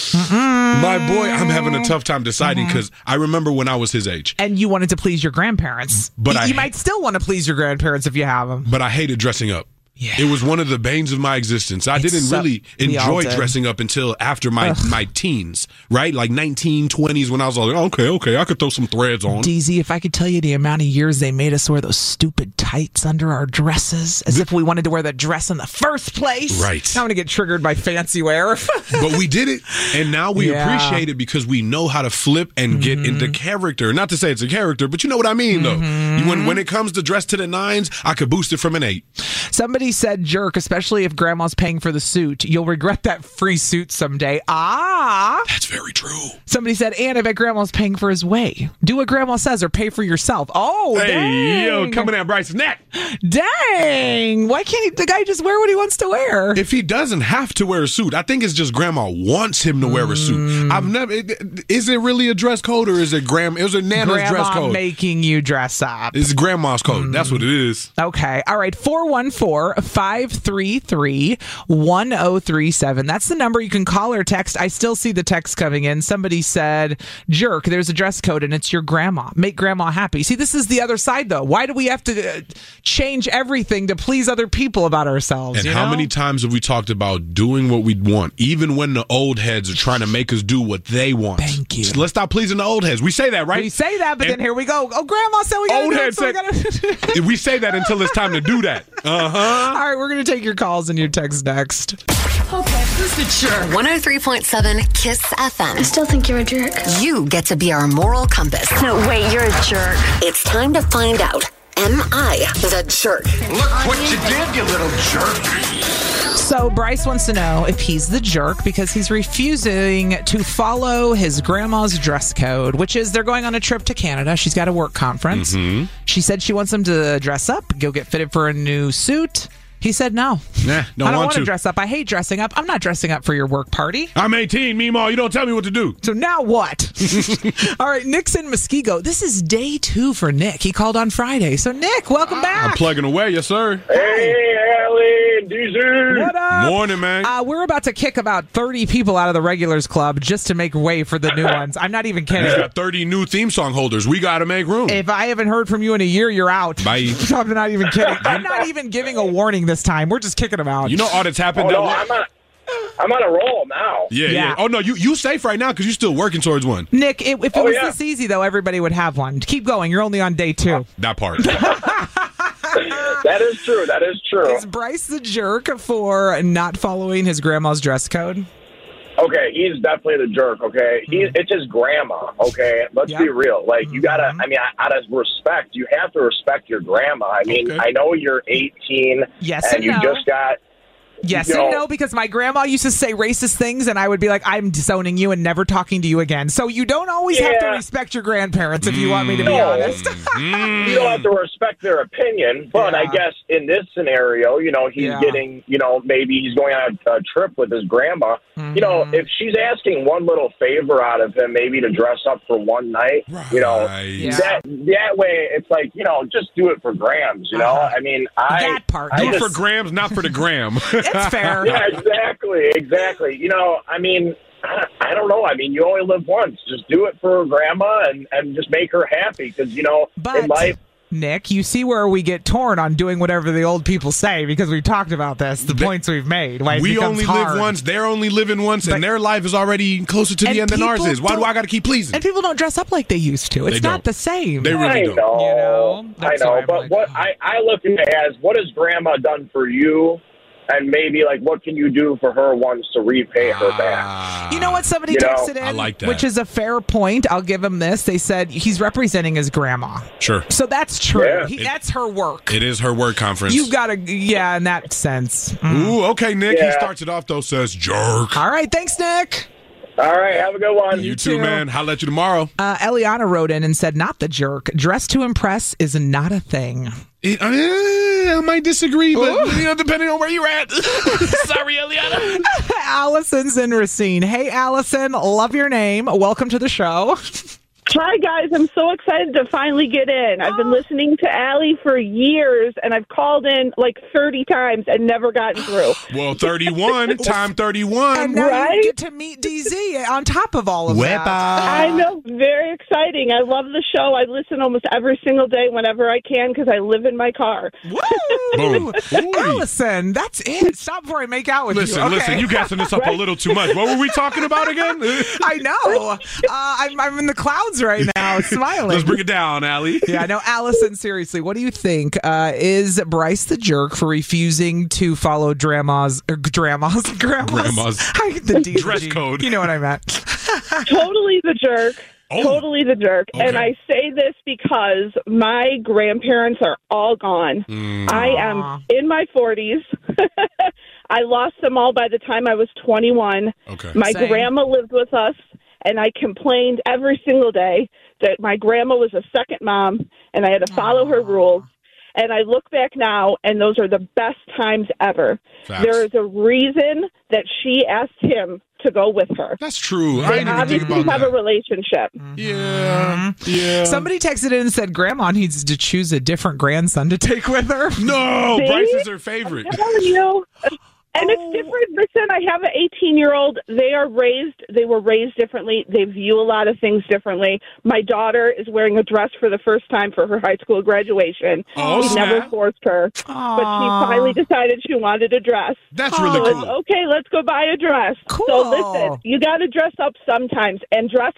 My boy, I'm having a tough time deciding because I remember when I was his age.
And you wanted to please your grandparents.
But
you might still want to please your grandparents if you have them.
But I hated dressing up.
Yeah.
It was one of the banes of my existence. I didn't really enjoy dressing up until after my teens, right? Like 19, 20s when I was like, okay, I could throw some threads on.
DZ, if I could tell you the amount of years they made us wear those stupid tights under our dresses as if we wanted to wear that dress in the first place.
Right.
Now I'm going to get triggered by fancy wear.
But we did it, and now we appreciate it because we know how to flip and get into character. Not to say it's a character, but you know what I mean, though. When it comes to dress to the nines, I could boost it from an 8.
Somebody said, jerk, especially if grandma's paying for the suit. You'll regret that free suit someday.
That's very true.
Somebody said, and I bet grandma's paying for his way. Do what grandma says or pay for yourself. Oh,
hey,
dang.
Yo, coming at Bryce's neck.
Dang. Why can't the guy just wear what he wants to wear?
If he doesn't have to wear a suit, I think it's just grandma wants him to wear a suit. Is it really a dress code or is it Nana's dress code?
Grandma making you dress up.
It's grandma's code. That's what it is.
Okay. All right. 414-533-1037. That's the number you can call or text. I still see the text coming in. Somebody said, jerk, there's a dress code and it's your grandma. Make grandma happy. See, this is the other side, though. Why do we have to change everything to please other people about ourselves?
And how many times have we talked about doing what we want, even when the old heads are trying to make us do what they want?
Thank you.
So let's stop pleasing the old heads. We say that, right?
We say that, but then here we go. Oh, grandma said we got to do it, so we gotta...
We say that until it's time to do that.
All right, we're going to take your calls and your texts next.
Okay, who's the jerk? 103.7 Kiss FM.
I still think you're a jerk.
You get to be our moral compass.
No, wait, you're a jerk.
It's time to find out, am I the jerk?
Look what you did, you little jerk.
So Bryce wants to know if he's the jerk because he's refusing to follow his grandma's dress code, which is they're going on a trip to Canada. She's got a work conference. She said she wants him to dress up, go get fitted for a new suit. He said no.
Nah,
I don't want to dress up. I hate dressing up. I'm not dressing up for your work party.
I'm 18, Meemaw. You don't tell me what to do.
So now what? All right, Nick's in Muskego. This is day 2 for Nick. He called on Friday. So Nick, welcome back.
I'm plugging away, yes sir.
Hey, Allie, DZ.
What up?
Morning, man.
We're about to kick about 30 people out of the regulars club just to make way for the new ones. I'm not even kidding.
He's got 30 new theme song holders. We got to make room.
If I haven't heard from you in a year, you're out.
Bye.
I'm not even kidding. I'm not even giving a warning this time. We're just kicking them out.
You know all that's happened.
Oh, no, I'm on a roll now.
Yeah. Oh, no, you safe right now because you're still working towards one.
Nick, if it was this easy, though, everybody would have one. Keep going. You're only on day 2.
That part.
That is true. That is true.
Is Bryce the jerk for not following his grandma's dress code?
Okay, he's definitely the jerk, okay? It's his grandma, okay? Let's be real. Like, you gotta, I mean, out of respect, you have to respect your grandma. I mean, I know you're 18
yes
and you just got
Yes and no, because my grandma used to say racist things, and I would be like, I'm disowning you and never talking to you again. So you don't always have to respect your grandparents, if you want me to be honest.
You don't have to respect their opinion, but I guess in this scenario, he's getting, maybe he's going on a trip with his grandma. If she's asking one little favor out of him, maybe to dress up for one night, that way it's like, just do it for grams, I mean,
that part. Do it for grams, not for the gram.
It's fair.
Yeah, exactly. I mean, I don't know. I mean, you only live once. Just do it for grandma and just make her happy because, in life.
Nick, you see where we get torn on doing whatever the old people say because we've talked about this, the points we've made.
We only live once, they're only living once, and their life is already closer to the end than ours is. Why do I got to keep pleasing?
And people don't dress up like they used to. It's not the same.
They really don't.
I know, but what I look at it as, what has grandma done for you? And maybe, what can you do for her once to repay her back?
You know what? Somebody texted in,
I like that.
which is a fair point. I'll give him this. They said he's representing his grandma.
Sure.
So that's true. That's her work.
It is her work conference.
You got to, in that sense.
Ooh, okay, Nick. He starts it off, though, says jerk.
All right. Thanks, Nick.
All right. Have a good one.
You too, man. Holla at you tomorrow.
Eliana wrote in and said, not the jerk. Dress to impress is not a thing.
I might disagree, but depending on where you're at. Sorry, Eliana.
Allison's in Racine. Hey, Allison, love your name. Welcome to the show.
Hi, guys. I'm so excited to finally get in. I've been listening to Allie for years, and I've called in 30 times and never gotten through.
Well, 31, time 31.
And now you get to meet DZ on top of all of that.
I know. Very exciting. I love the show. I listen almost every single day whenever I can because I live in my car.
Woo! Allison, that's it. Stop before I make out with you.
Listen, you gassing this up a little too much. What were we talking about again?
I know. I'm in the clouds right now, smiling.
Let's bring it down, Allie.
Yeah, no, Allison, seriously, what do you think? Is Bryce the jerk for refusing to follow grandma's
the dress code?
You know what I meant.
Totally the jerk. Totally the jerk. Okay. And I say this because my grandparents are all gone. I am in my 40s. I lost them all by the time I was 21.
Okay.
My grandma lived with us, and I complained every single day that my grandma was a second mom, and I had to follow her rules. And I look back now, and those are the best times ever.
Facts.
There is a reason that she asked him to go with her.
That's true.
They obviously have a relationship.
Yeah.
Somebody texted in and said Grandma needs to choose a different grandson to take with her.
No, Bryce is her favorite.
I'm telling you. And it's different. Listen, I have an 18-year-old. They were raised differently. They view a lot of things differently. My daughter is wearing a dress for the first time for her high school graduation. We never forced her. But she finally decided she wanted a dress.
That's really cool.
Okay, let's go buy a dress.
Cool.
So listen, you got to dress up sometimes. And dress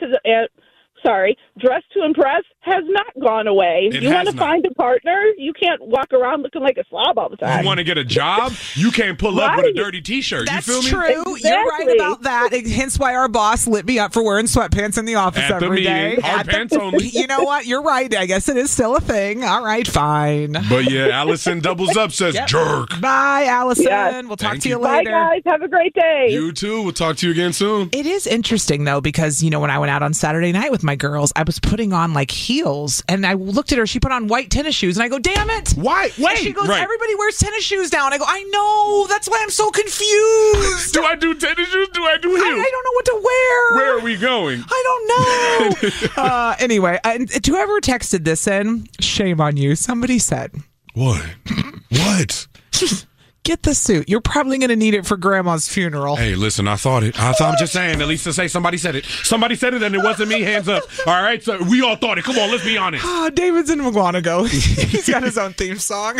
to impress has not gone away. You want to find a partner? You can't walk around looking like a slob all the time.
You want to get a job? You can't pull up with a dirty T-shirt.
That's
you feel me?
true.
Exactly.
You're right about that. Hence why our boss lit me up for wearing sweatpants in the office
At the
every day.
meeting. Hard pants only.
You know what? You're right. I guess it is still a thing. All right, fine.
But yeah, Allison doubles up, says jerk.
Bye, Allison.
Yes.
We'll talk
Thank
to you
you.
later.
Bye, guys. Have a great day.
You too. We'll talk to you again soon.
It is interesting, though, because, when I went out on Saturday night with my girls, I was putting on heels, and I looked at her. She put on white tennis shoes, and I go, "Damn it!
Why? Wait."
And she goes, "Everybody wears tennis shoes now." And I go, "I know. That's why I'm so confused.
Do I do tennis shoes? Do I do heels?
I don't know what to wear.
Where are we going?
I don't know." Anyway, and whoever texted this in, shame on you. Somebody said,
"What? What?"
Get the suit. You're probably going to need it for Grandma's funeral.
Hey, listen, I thought it. I'm just saying, at least to say somebody said it. Somebody said it and it wasn't me. Hands up. All right, so we all thought it. Come on, let's be honest.
David's in McGuanago. He's got his own theme song.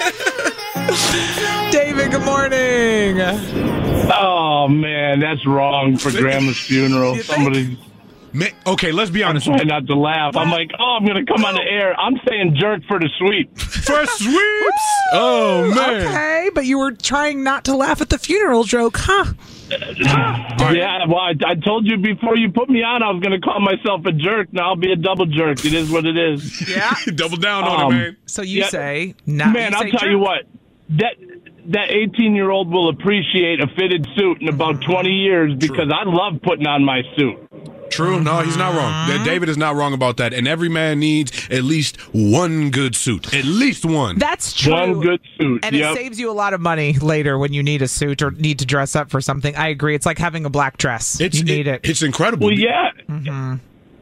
David, good morning.
Oh, man, that's wrong for Grandma's funeral. Somebody...
Okay, let's be honest.
I'm trying not to laugh. I'm like, I'm going to come on the air. I'm saying jerk for the sweep.
For sweeps? Oh, man.
Okay, but you were trying not to laugh at the funeral joke, huh?
Yeah, well, I told you before you put me on I was going to call myself a jerk. Now I'll be a double jerk. It is what it is.
Yeah.
Double down on it, man.
So you say... not.
Man, I'll tell you what. that 18-year-old will appreciate a fitted suit in about 20 years because I love putting on my suit.
True. No, he's not wrong. David is not wrong about that. And every man needs at least one good suit. At least one.
That's true.
One good suit.
And it saves you a lot of money later when you need a suit or need to dress up for something. I agree. It's like having a black dress. You need it.
It's incredible.
Well, yeah. Mm-hmm.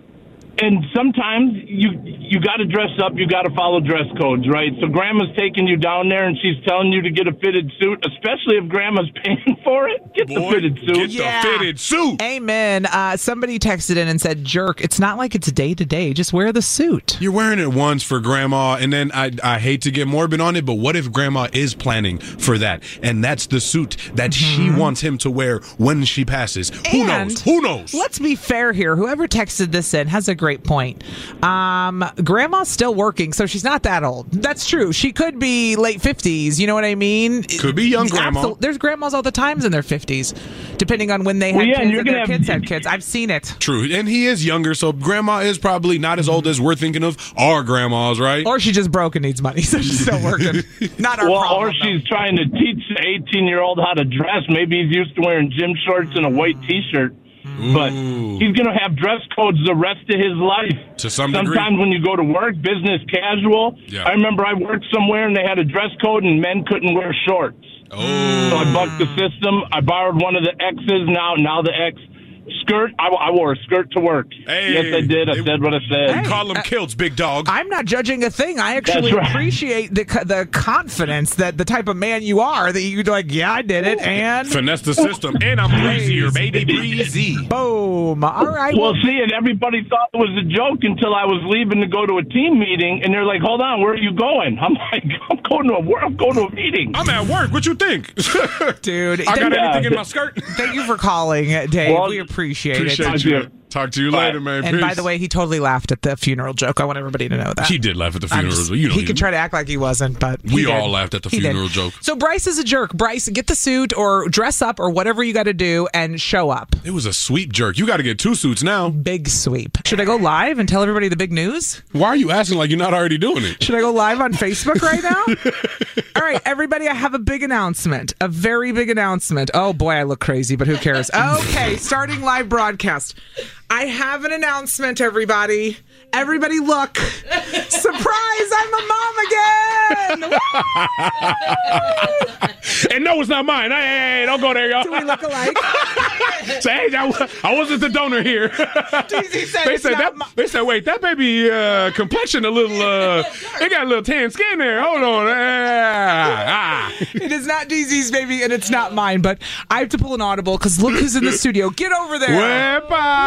And sometimes you got to dress up. You got to follow dress codes, right? So Grandma's taking you down there and she's telling you to get a fitted suit, especially if Grandma's paying for it. Get the fitted suit.
Get the fitted suit.
Amen. Somebody texted in and said, "Jerk, it's not like it's day to day. Just wear the suit."
You're wearing it once for Grandma, and then I hate to get morbid on it, but what if Grandma is planning for that, and that's the suit that she wants him to wear when she passes? Who knows? Who knows?
Let's be fair here. Whoever texted this in has a great point. Grandma's still working, so she's not that old. That's true. She could be late 50s. You know what I mean?
Could be young grandma.
There's grandmas all the times in their 50s, depending on when they had kids and their kids had kids. I've seen it.
True. And he is younger, so Grandma is probably not as old as we're thinking of our grandmas, right?
Or she just broke and needs money, so she's still working. Not our problem.
Or she's trying to teach the 18-year-old how to dress. Maybe he's used to wearing gym shorts and a white T-shirt. But he's going to have dress codes the rest of his life.
To some degree.
Sometimes when you go to work, business casual.
Yeah.
I remember I worked somewhere and they had a dress code and men couldn't wear shorts. So I bucked the system. I borrowed one of the X's. Now the X skirt. I wore a skirt to work.
Hey,
yes, I did. I said what I said.
Call them kilts, big dog.
I'm not judging a thing. I actually appreciate the confidence that the type of man you are that you like, yeah, I did it. And
finesse the system. And I'm breezier, baby. Breezy.
Boom. All right.
Well, see, and everybody thought it was a joke until I was leaving to go to a team meeting. And they're like, hold on, where are you going? I'm like, I'm going to a meeting.
I'm at work. What you think?
Dude.
I got anything in my skirt?
Thank you for calling, Dave.
Well,
we appreciate
you. Talk to you later, man.
And
Peace.
by the way, he totally laughed at the funeral joke. I want everybody to know that.
He did laugh at the funeral joke.
He could try to act like he wasn't, but
we all laughed at the funeral joke.
So Bryce is a jerk. Bryce, get the suit or dress up or whatever you got to do and show up.
It was a sweep jerk. You got to get 2 suits now.
Big sweep. Should I go live and tell everybody the big news?
Why are you asking like you're not already doing it?
Should I go live on Facebook right now? All right, everybody, I have a big announcement. A very big announcement. Oh, boy, I look crazy, but who cares? Okay, starting live broadcast. I have an announcement, everybody. Everybody look. Surprise, I'm a mom again.
And no, it's not mine. Hey, don't go there, y'all.
Do we look alike?
Say, hey, I wasn't the donor here. They said, wait, that baby complexion a little, it got a little tan skin there. Hold on.
It is not DZ's baby, and it's not mine, but I have to pull an audible because look who's in the studio. Get over there.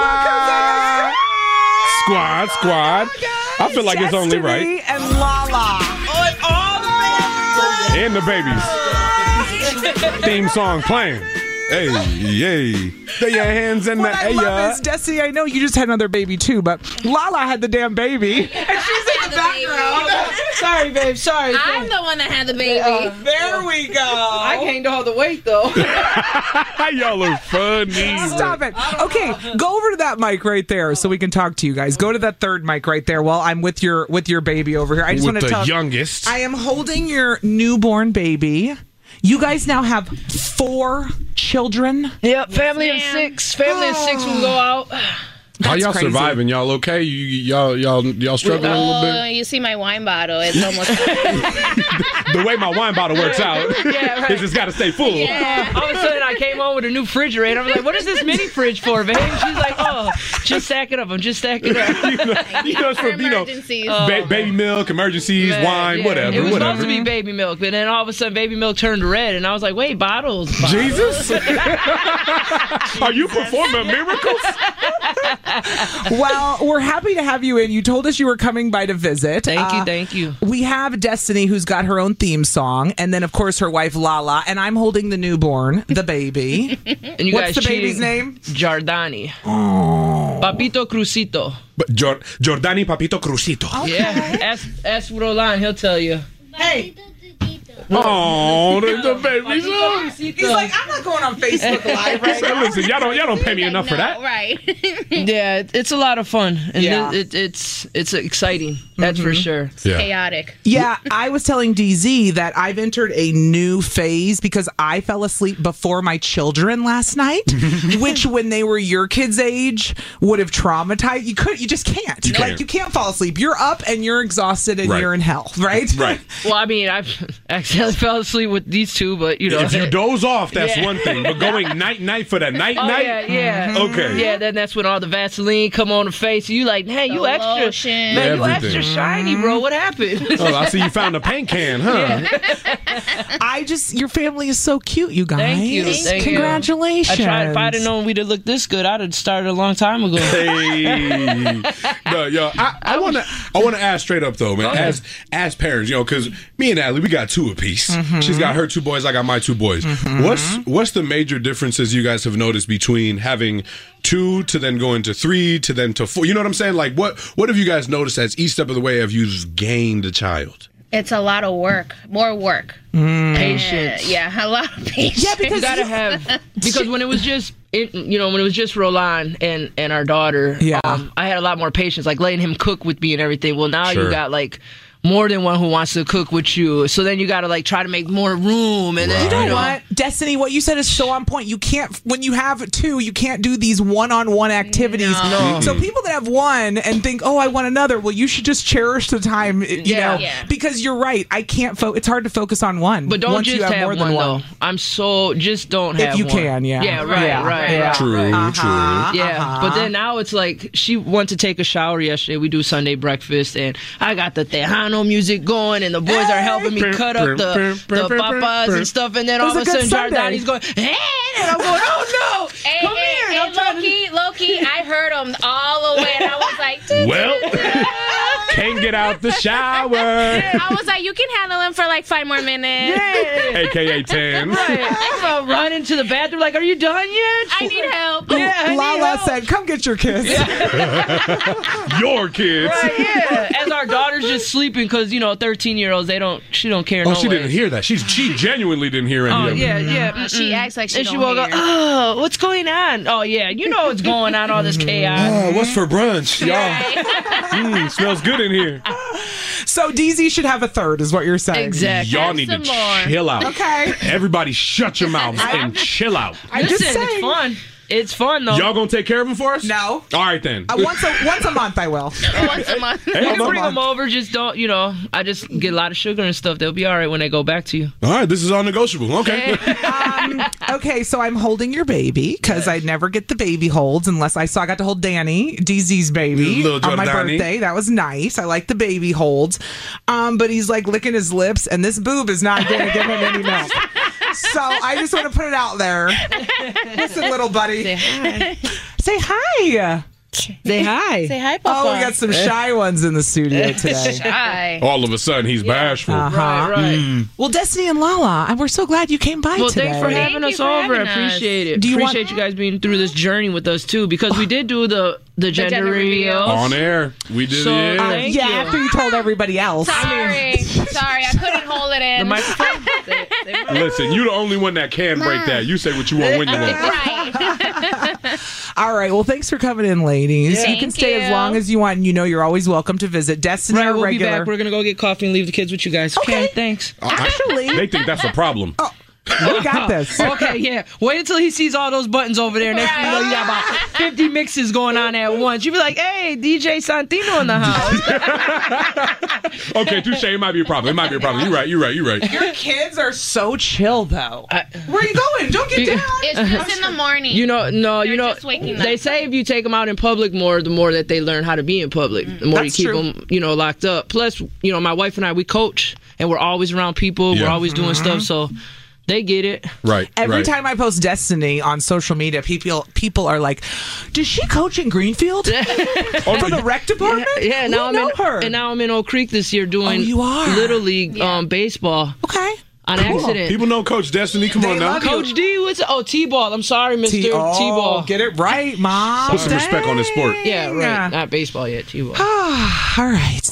Squad. I feel like it's only right.
And Lala.
And the babies. Theme song playing. Hey, yay. Throw your hands in the air.
What I love is, Desi, I know you just had another baby too, but Lala had the damn baby. And she's in the background.
Sorry, babe. Sorry.
I'm the one that had the baby.
There we go.
I gained all the weight, though.
Y'all are funny.
Stop it. Okay, go over to that mic right there so we can talk to you guys. Go to that third mic right there while I'm with your baby over here. I just want to tell
youngest.
I am holding your newborn baby. You guys now have 4 children.
Yep, family of 6. Family of 6 will go out.
How y'all crazy. Surviving? Y'all okay? Y'all struggling a little bit?
You see my wine bottle. It's almost
the way my wine bottle works out.
Yeah, right.
It's just got to stay full.
Yeah. All of a sudden, I came home with a new refrigerator. I was like, what is this mini fridge for, babe? She's like, oh, just stack it up. I'm just stacking it up.
It's for emergencies. Baby milk, emergencies, wine, whatever.
It was supposed to be baby milk, but then all of a sudden, baby milk turned red, and I was like, wait, bottles.
Jesus? Are you performing miracles?
Well, we're happy to have you in. You told us you were coming by to visit.
Thank you.
We have Destiny, who's got her own theme song, and then, of course, her wife, Lala, and I'm holding the newborn, the baby.
And you
What's
guys
the baby's name?
Jordani.
Oh.
Papito Crucito.
Jordani Papito Crucito.
Okay. Yeah, ask Roland, he'll tell you.
Hey.
Oh, the baby's up.
He's like, I'm not going on Facebook Live right now.
Listen, y'all don't pay me enough for that.
Right.
Yeah, it's a lot of fun. And
Yeah.
it's exciting. That's for sure.
Yeah.
Chaotic.
Yeah, I was telling DZ that I've entered a new phase because I fell asleep before my children last night, which when they were your kids' age would have traumatized. You just can't. You can't fall asleep. You're up and you're exhausted and you're in hell, right?
Right.
Well, I mean, I've accidentally fell asleep with these two, but you know,
if you doze off, that's one thing. But going night for that night.
Yeah.
Okay.
Yeah, then that's when all the Vaseline come on the face. And you like, hey, you extra,
lotion.
man, you
Everything.
extra shiny, bro. What happened?
Oh, I see you found a paint can, huh?
Your family is so cute, you guys.
Thank you. Thank
Congratulations.
You. If I'd have known we'd have looked this good, I'd have started a long time ago.
Hey, no, yo, I want to ask straight up though, man.
Okay.
As parents, because me and Allie, we got two apiece. She's got her two boys, I got my two boys. What's the major differences you guys have noticed between having two to then going to three to then to four? You know what I'm saying? Like, what have you guys noticed as each step of the way have you gained a child?
It's a lot of work. More work.
Patience.
Yeah, a lot of patience.
Yeah, because
you gotta have when it was just Roland and our daughter.
Yeah.
I had a lot more patience, like letting him cook with me and everything. Well, now
Sure.
you got like more than one who wants to cook with you. So then you got to like try to make more room. And then,
You know what, Destiny? What you said is so on point. You can't, when you have two, you can't do these one-on-one activities.
No.
So people that have one and think, oh, I want another. Well, you should just cherish the time. You know, because you're right. I can't. It's hard to focus on one.
But don't
once
just
you have
have
more than
one, though. Just don't have
if you
one.
can. Yeah.
Yeah. Right.
Yeah.
True.
Yeah, but then now it's like she went to take a shower yesterday. We do Sunday breakfast, and I got the Tejano music going, and the boys are helping me cut up the papas and stuff. And then all of a sudden, Jardani's going, hey, and I'm going, oh no, come here.
Loki, I heard him all the way, and I was like,
well, can't get out the shower.
I was like, you can handle him for like 5 more minutes.
AKA 10.
Right. I'm running to the bathroom like, are you done yet?
I need help.
Yeah,
Lala said, come get your kids.
Your kids.
Right, yeah. As our daughter's just sleeping because, 13-year-olds, she don't care.
Oh, she didn't hear that. She genuinely didn't hear any of it.
Yeah. She acts like she
and
don't
she woke
hear.
up, oh, what's going on? Oh, yeah, what's going on, all this chaos.
Oh, what's for brunch, y'all? Smells good in here.
So DZ should have a third, is what you're saying.
Exactly.
Y'all need to chill out.
Okay.
Everybody shut your mouths and chill out.
Listen, it's fun. It's fun, though.
Y'all gonna take care of them for us?
No.
All right, then.
Once a month, I will.
Once a month.
You can bring them over, just don't, I just get a lot of sugar and stuff. They'll be all right when they go back to you.
All right, this is all negotiable. Okay.
Okay, so I'm holding your baby because I never get the baby holds unless I got to hold Danny, DZ's baby,
Little
on my
Jordani.
birthday. That was nice. I like the baby holds. But he's like licking his lips, and this boob is not going to give him any milk. So I just want to put it out there. Listen, little buddy.
Say hi.
Say hi.
Say hi.
Say hi, Papa.
Oh, we got some shy ones in the studio today.
Shy.
All of a sudden, he's bashful.
Right.
Well, Destiny and Lala, we're so glad you came by
Well,
today.
thanks for having
Thank
us
you for
over.
having
I appreciate it.
Do you
appreciate you guys being through this journey with us, too, because we did do the gender reveal.
On air. We did
So,
it.
thank you.
after you told everybody else.
Sorry, I couldn't hold it in.
The microphone?
Listen, you're the only one that can break that. You say what you want when you want.
Right.
All right. Well, thanks for coming in, ladies.
Yeah.
You can
Thank
stay as
you.
long as you want, and you're always welcome to visit. Destiny,
Right,
our
we'll
regular.
be back. We're going to go get coffee and leave the kids with you guys. Okay, thanks.
Actually,
They think that's a problem.
we got this.
Okay, yeah. Wait until he sees all those buttons over there. Next thing you know, you got about 50 mixes going on at once. You be like, hey, DJ Santino in the house.
Okay, touche. It might be a problem. You're right.
Your kids are so chill, though. Where are you going? Don't get down.
It's just in the morning.
Just
waking
they
up.
say if you take them out in public more, the more that they learn how to be in public. The more
That's
you keep
true.
them, locked up. Plus, my wife and I, we coach, and we're always around people.
Yeah.
We're always doing stuff, so they get it.
Right.
Every time I post Destiny on social media, people are like, "Does she coach in Greenfield for the rec department?"
Yeah.
We
Now
know
I'm
her.
and now I'm in Oak Creek this year doing
you are?
Little League baseball.
Okay.
On accident.
People know Coach Destiny. Come on now.
love you.
Coach D, T-ball. I'm sorry, Mr. T-ball.
Get it right, Mom.
Put some respect on this sport.
Yeah, right. Not baseball yet, T-ball.
All right.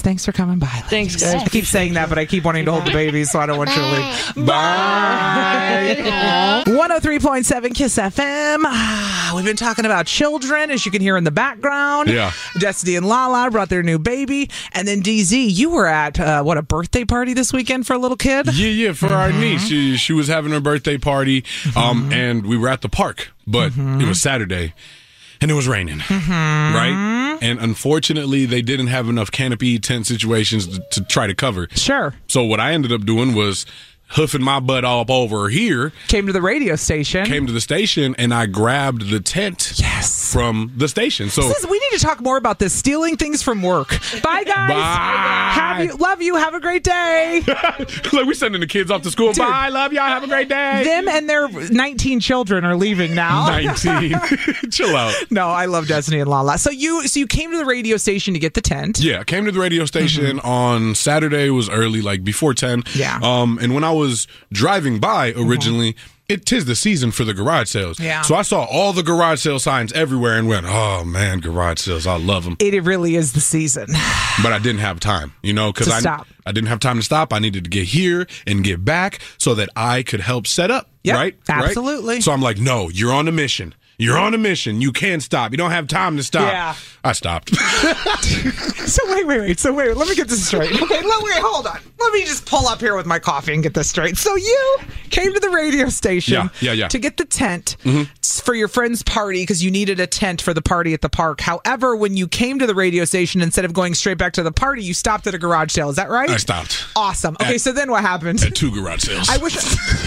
Thanks for coming by.
Thanks, guys.
I keep saying that, but I keep wanting to hold the baby, so I don't want you to leave. Bye. 103.7 Kiss FM. We've been talking about children, as you can hear in the background.
Yeah.
Destiny and Lala brought their new baby. And then DZ, you were at, a birthday party this weekend for a little kid?
Yeah, for our niece. She was having her birthday party, and we were at the park, but it was Saturday. And it was raining, right? And unfortunately, they didn't have enough canopy tent situations to try to cover.
Sure.
So what I ended up doing was hoofing my butt up over here.
Came to the radio station.
Came to the station, and I grabbed the tent from the station. So
we need to talk more about this, stealing things from work. Bye, guys.
Bye.
Love you. Have a great day.
Like we're sending the kids off to school. Dude, bye. Love y'all. Have a great day.
Them and their 19 children are leaving now.
19. Chill out.
No, I love Destiny and Lala. So you came to the radio station to get the tent.
Yeah, I came to the radio station on Saturday. It was early, like before 10.
Yeah.
And when I was driving by originally, it 'tis the season for the garage sales.
Yeah.
So I saw all the garage sale signs everywhere and went, oh man, garage sales, I love them.
It really is the season.
But I didn't have time, because I didn't have time to stop. I needed to get here and get back so that I could help set up.
Yep,
right?
Absolutely.
Right? So I'm like, no, you're on a mission. You're on a mission. You can't stop. You don't have time to stop.
Yeah.
I stopped.
So wait. So let me get this straight. Okay, hold on. Let me just pull up here with my coffee and get this straight. So you came to the radio station
to
get the tent for your friend's party because you needed a tent for the party at the park. However, when you came to the radio station, instead of going straight back to the party, you stopped at a garage sale. Is that right?
I stopped.
Awesome. Okay, so then what happened?
At 2 garage sales.
I wish...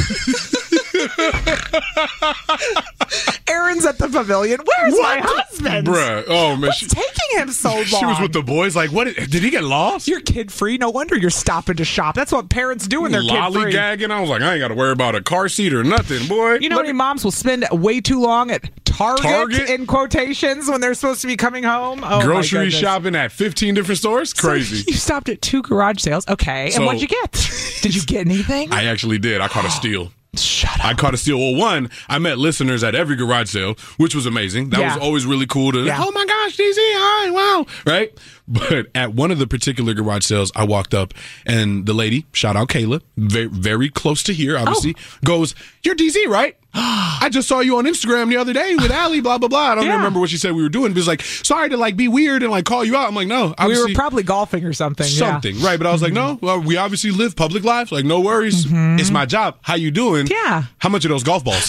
Aaron's at the pavilion. Where's my husband?
Bruh. Oh, man.
What's taking him so long?
She was with the boys. Like, what? Did he get lost?
You're kid-free. No wonder you're stopping to shop. That's what parents do when they're kid-free.
Lollygagging. I was like, I ain't got to worry about a car seat or nothing, boy.
You know how many moms will spend way too long at Target in quotations when they're supposed to be coming home? Oh,
grocery shopping at 15 different stores? Crazy.
So you stopped at 2 garage sales. Okay. And what'd you get? Did you get anything?
I actually did. I caught a steal.
Shut up.
I caught a steal. Well, one, I met listeners at every garage sale, which was amazing. That was always really cool to, oh my gosh, DZ, hi, wow, right? But at one of the particular garage sales, I walked up and the lady, shout out Kayla, very, very close to here, obviously, goes, you're DZ, right? I just saw you on Instagram the other day with Allie, blah, blah, blah. I don't remember what she said we were doing. But it's like, sorry to be weird and call you out. I'm like, no.
We were probably golfing or something.
Right. But I was like, no, well, we obviously live public lives. Like, no worries. It's my job. How you doing?
Yeah.
How much are those golf balls?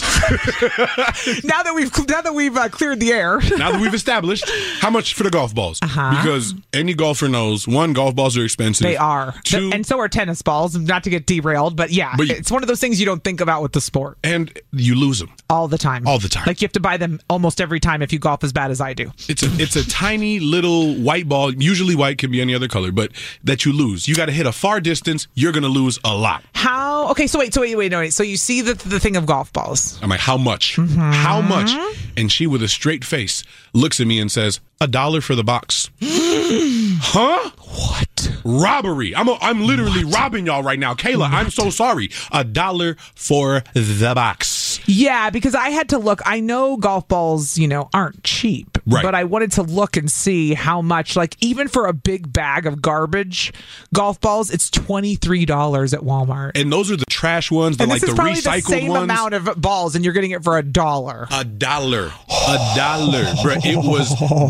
Now that we've cleared the air.
Now that we've established, how much for the golf balls? Because any golfer knows, 1, golf balls are expensive.
They are.
2,
and so are tennis balls, not to get derailed. But it's one of those things you don't think about with the sport.
And you lose them.
All the time.
All the time.
Like you have to buy them almost every time if you golf as bad as I do.
It's a tiny little white ball, usually white, can be any other color, but that you lose. You got to hit a far distance, you're going to lose a lot.
How? Okay, so wait. So you see the thing of golf balls.
I'm like, how much? How much? And she, with a straight face, looks at me and says, $1 for the box. Huh?
What?
Robbery. I'm literally robbing y'all right now. Kayla, I'm so sorry. $1 for the box.
Yeah, because I had to look. I know golf balls, aren't cheap.
Right.
But I wanted to look and see how much, even for a big bag of garbage golf balls, it's $23 at Walmart.
And those are the trash ones, the recycled ones.
And this is probably the same amount of balls, and you're getting it for $1.
$1. Bro, it was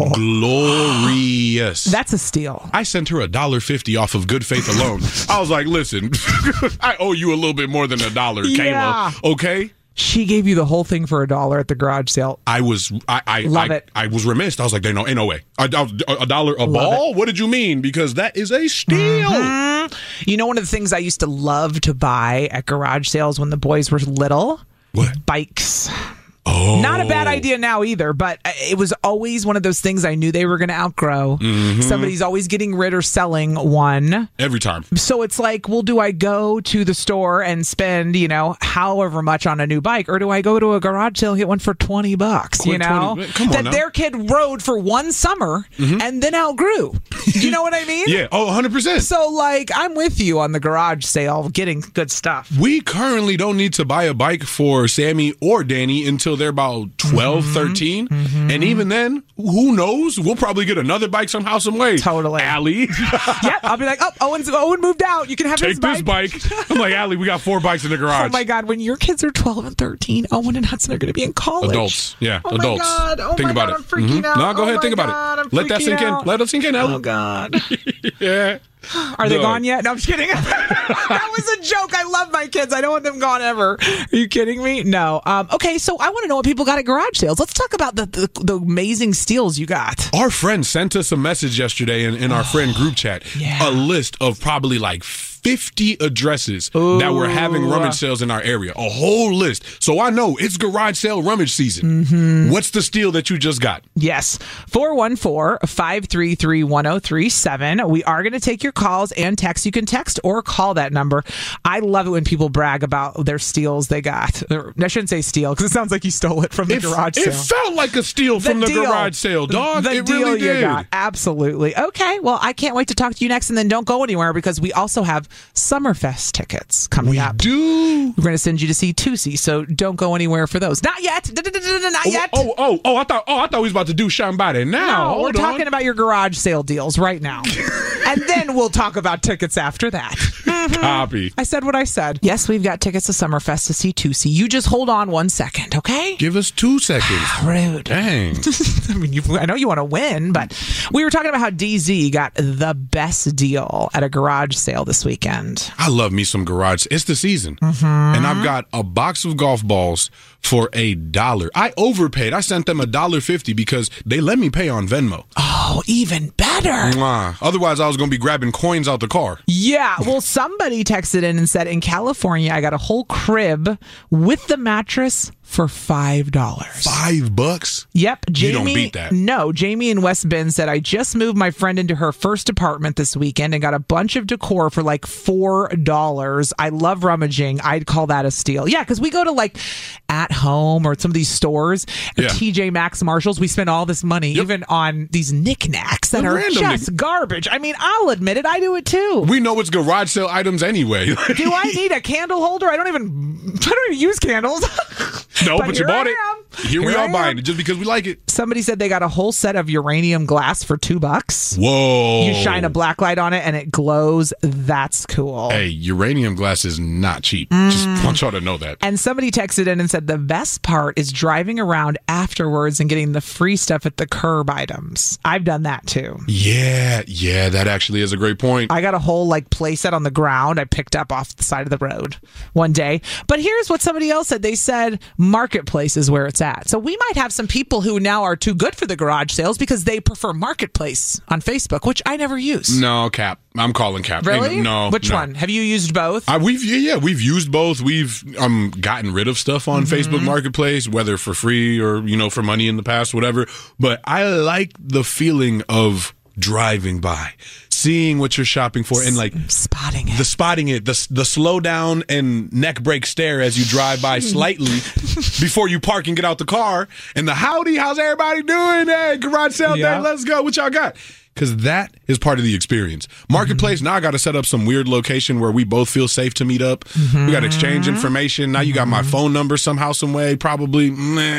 glorious.
That's a steal.
I sent her $1.50 off of good faith alone. I was like, listen, I owe you a little bit more than $1, Kayla. Okay?
She gave you the whole thing for $1 at the garage sale.
I was remiss. I was like, ain't no way. $1 a ball? What did you mean? Because that is a steal.
One of the things I used to love to buy at garage sales when the boys were little?
What?
Bikes.
Oh.
Not a bad idea now either, but it was always one of those things I knew they were going to outgrow. Somebody's always getting rid or selling one.
Every time.
So it's like, well, do I go to the store and spend, however much on a new bike, or do I go to a garage sale and get one for $20,
Come on now.
Their kid rode for one summer and then outgrew. You know what I mean?
Yeah. Oh, 100%.
So, I'm with you on the garage sale, getting good stuff.
We currently don't need to buy a bike for Sammy or Danny until they're they're about 12, 13. And even then, who knows? We'll probably get another bike somehow, some way.
Totally.
Allie.
Yep, I'll be like, Owen moved out. You can have
Take
this bike.
I'm like, Allie, we got 4 bikes in the garage.
Oh my God, when your kids are 12 and 13, Owen and Hudson are going to be in college.
Adults. Yeah,
oh
adults.
My God.
Think about
I'm
it.
freaking out.
No, go ahead, think about it. Let that sink in. Let it sink in, Allie.
Oh God.
Yeah.
Are they gone yet? No, I'm just kidding. That was a joke. I love my kids. I don't want them gone ever. Are you kidding me? No. Okay, so I want to know what people got at garage sales. Let's talk about the amazing steals you got.
Our friend sent us a message yesterday in our friend group chat. Yeah. A list of probably like 50 addresses that were having rummage sales in our area. A whole list. So I know it's garage sale rummage season. What's the steal that you just got?
Yes. 414-533-1037. We are going to take your calls and texts. You can text or call that number. I love it when people brag about their steals they got. I shouldn't say steal because it sounds like you stole it from the garage sale.
It felt like a steal from the garage sale, dog.
The
it
deal
really did.
You got. Absolutely. Okay. Well, I can't wait to talk to you next, and then don't go anywhere because we also have Summerfest tickets coming up.
Do
we're going to send you to see Tusi, so don't go anywhere for those. Not yet. Not yet.
I thought we was about to do Shambade now.
No, we're talking about your garage sale deals right now. And then we'll talk about tickets after that.
Copy.
I said what I said. Yes, we've got tickets to Summerfest to see Tusi. You just hold on 1 second, okay?
Give us 2 seconds.
Rude.
Dang.
I mean, I know you want to win, but we were talking about how DZ got the best deal at a garage sale this weekend.
I love me some garage. It's the season. And I've got a box of golf balls for $1. I overpaid. I sent them $1.50 because they let me pay on Venmo.
Oh, even better.
Otherwise, I was going to be grabbing coins out the car.
Yeah. Well, somebody texted in and said, in California, I got a whole crib with the mattress for $5.
$5?
Yep. Jamie,
you don't beat that.
No. Jamie in West Bend said, I just moved my friend into her first apartment this weekend and got a bunch of decor for like $4. I love rummaging. I'd call that a steal. Yeah, because we go to like At Home or some of these stores, TJ Maxx, Marshalls. We spend all this money even on these knicknacks that are just garbage. I mean, I'll admit it. I do it too.
We know it's garage sale items anyway.
Do I need a candle holder? I don't even use candles.
No, but you bought it. Here we are buying it just because we like it.
Somebody said they got a whole set of uranium glass for $2.
Whoa.
You shine a black light on it and it glows. That's cool.
Hey, uranium glass is not cheap. Just want y'all to know that.
And somebody texted in and said the best part is driving around afterwards and getting the free stuff at the curb items. I've done that too.
Yeah, that actually is a great point.
I got a whole play set on the ground I picked up off the side of the road one day. But here's what somebody else said. They said Marketplace is where it's at. So we might have some people who now are too good for the garage sales because they prefer Marketplace on Facebook, which I never use.
No, Cap. I'm calling Cap.
Really?
No.
Which one? Have you used both?
We've used both. We've gotten rid of stuff on Facebook Marketplace, whether for free or for money in the past, whatever. But I like the feeling of driving by, seeing what you're shopping for, and
spotting it.
The slow down and neck break stare as you drive by slightly before you park and get out the car, and the howdy, how's everybody doing? Hey, garage sale day, let's go. What y'all got? Because that is part of the experience. Marketplace, now I got to set up some weird location where we both feel safe to meet up. We got to exchange information. Now you got my phone number somehow, some way. Probably, nah.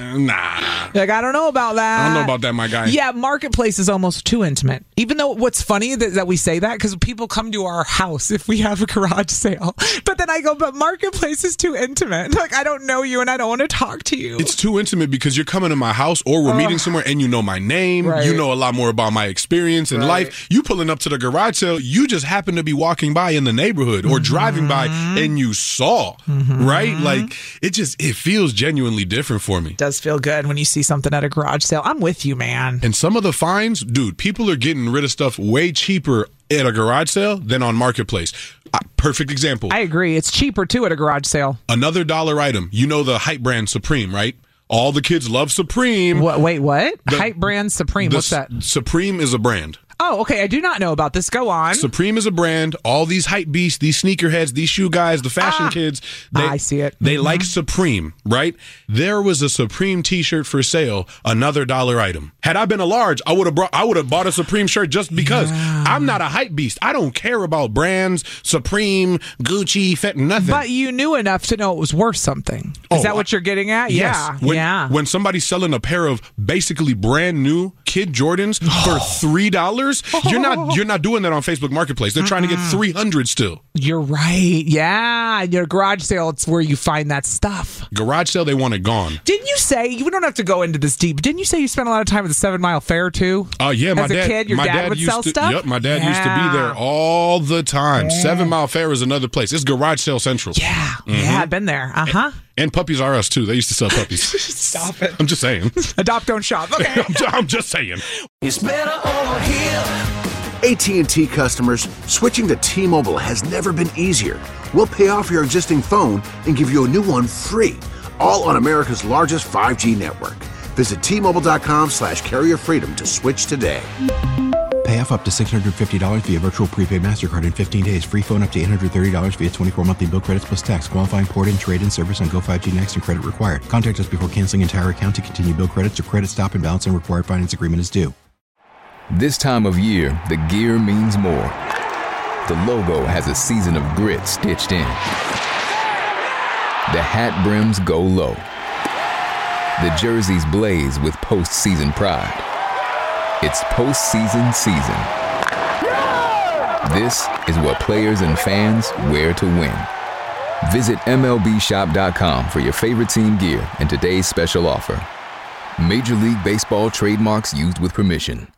I don't know about that.
I don't know about that, my guy.
Yeah, Marketplace is almost too intimate. Even though what's funny that we say that because people come to our house if we have a garage sale. But then I go, but Marketplace is too intimate. I don't know you and I don't want to talk to you.
It's too intimate because you're coming to my house or we're meeting somewhere and you know my name. Right. You know a lot more about my experience in life. You pulling up to the garage sale, you just happen to be walking by in the neighborhood or driving by and you saw, right? It feels genuinely different for me.
It does feel good when you see something at a garage sale. I'm with you, man.
And some of the finds, dude, people are getting rid of stuff way cheaper at a garage sale than on Marketplace. Perfect example.
I agree. It's cheaper too at a garage sale.
Another $1 item. You know the hype brand Supreme, right? All the kids love Supreme.
Wait, what? Hype brand Supreme. What's that?
Supreme is a brand.
Oh, okay. I do not know about this. Go on.
Supreme is a brand. All these hype beasts, these sneakerheads, these shoe guys, the fashion kids.
I see it.
They like Supreme, right? There was a Supreme t-shirt for sale, another $1 item. Had I been a large, I would have bought a Supreme shirt just because. I'm not a hype beast. I don't care about brands, Supreme, Gucci, nothing.
But you knew enough to know it was worth something. Is that what you're getting at?
Yes.
Yeah.
When somebody's selling a pair of basically brand new Kid Jordans for $3, you're not doing that on Facebook Marketplace. They're trying to get $300 still.
You're right. Yeah. In your garage sale, it's where you find that stuff.
Garage sale, they want it gone.
Didn't you say, you don't have to go into this deep, didn't you say you spent a lot of time at the 7 Mile Fair too?
Yeah,
As a kid, your dad would sell stuff?
Yep, my dad used to be there all the time. 7 Mile Fair is another place. It's Garage Sale Central.
Yeah. Yeah, I've been there.
And Puppies R Us too. They used to sell puppies.
Stop it.
I'm just saying.
Adopt, don't shop. Okay.
I'm just saying.
It's better over here. AT&T customers, switching to T-Mobile has never been easier. We'll pay off your existing phone and give you a new one free, all on America's largest 5G network. Visit T-Mobile.com/carrier freedom to switch today.
Pay off up to $650 via virtual prepaid MasterCard in 15 days. Free phone up to $830 via 24 monthly bill credits plus tax. Qualifying port-in, trade-in service on Go 5G Next and credit required. Contact us before canceling entire account to continue bill credits or credit stop and balance and required finance agreement is due.
This time of year, the gear means more. The logo has a season of grit stitched in. The hat brims go low. The jerseys blaze with postseason pride. It's postseason season. This is what players and fans wear to win. Visit MLBshop.com for your favorite team gear and today's special offer. Major League Baseball trademarks used with permission.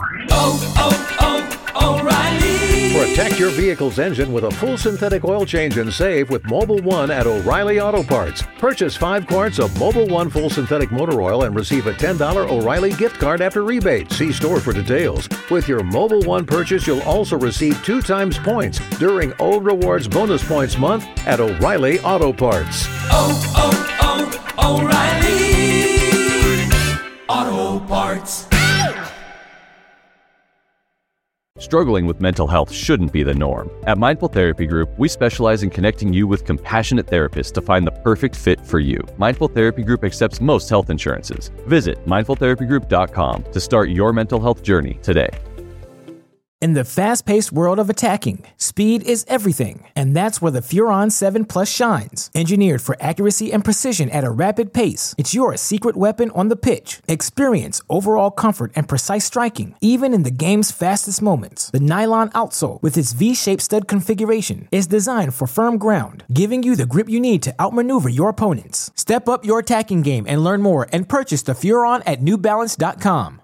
O'Reilly. Protect your vehicle's engine with a full synthetic oil change and save with Mobil 1 at O'Reilly Auto Parts. Purchase 5 quarts of Mobil 1 full synthetic motor oil and receive a $10 O'Reilly gift card after rebate. See store for details. With your Mobil 1 purchase, you'll also receive 2 times points during O Rewards Bonus Points Month at O'Reilly Auto Parts. O'Reilly Auto Parts.
Struggling with mental health shouldn't be the norm. At Mindful Therapy Group, we specialize in connecting you with compassionate therapists to find the perfect fit for you. Mindful Therapy Group accepts most health insurances. Visit mindfultherapygroup.com to start your mental health journey today.
In the fast-paced world of attacking, speed is everything, and that's where the Furon 7 Plus shines. Engineered for accuracy and precision at a rapid pace, it's your secret weapon on the pitch. Experience overall comfort and precise striking, even in the game's fastest moments. The nylon outsole, with its V-shaped stud configuration, is designed for firm ground, giving you the grip you need to outmaneuver your opponents. Step up your attacking game and learn more and purchase the Furon at NewBalance.com.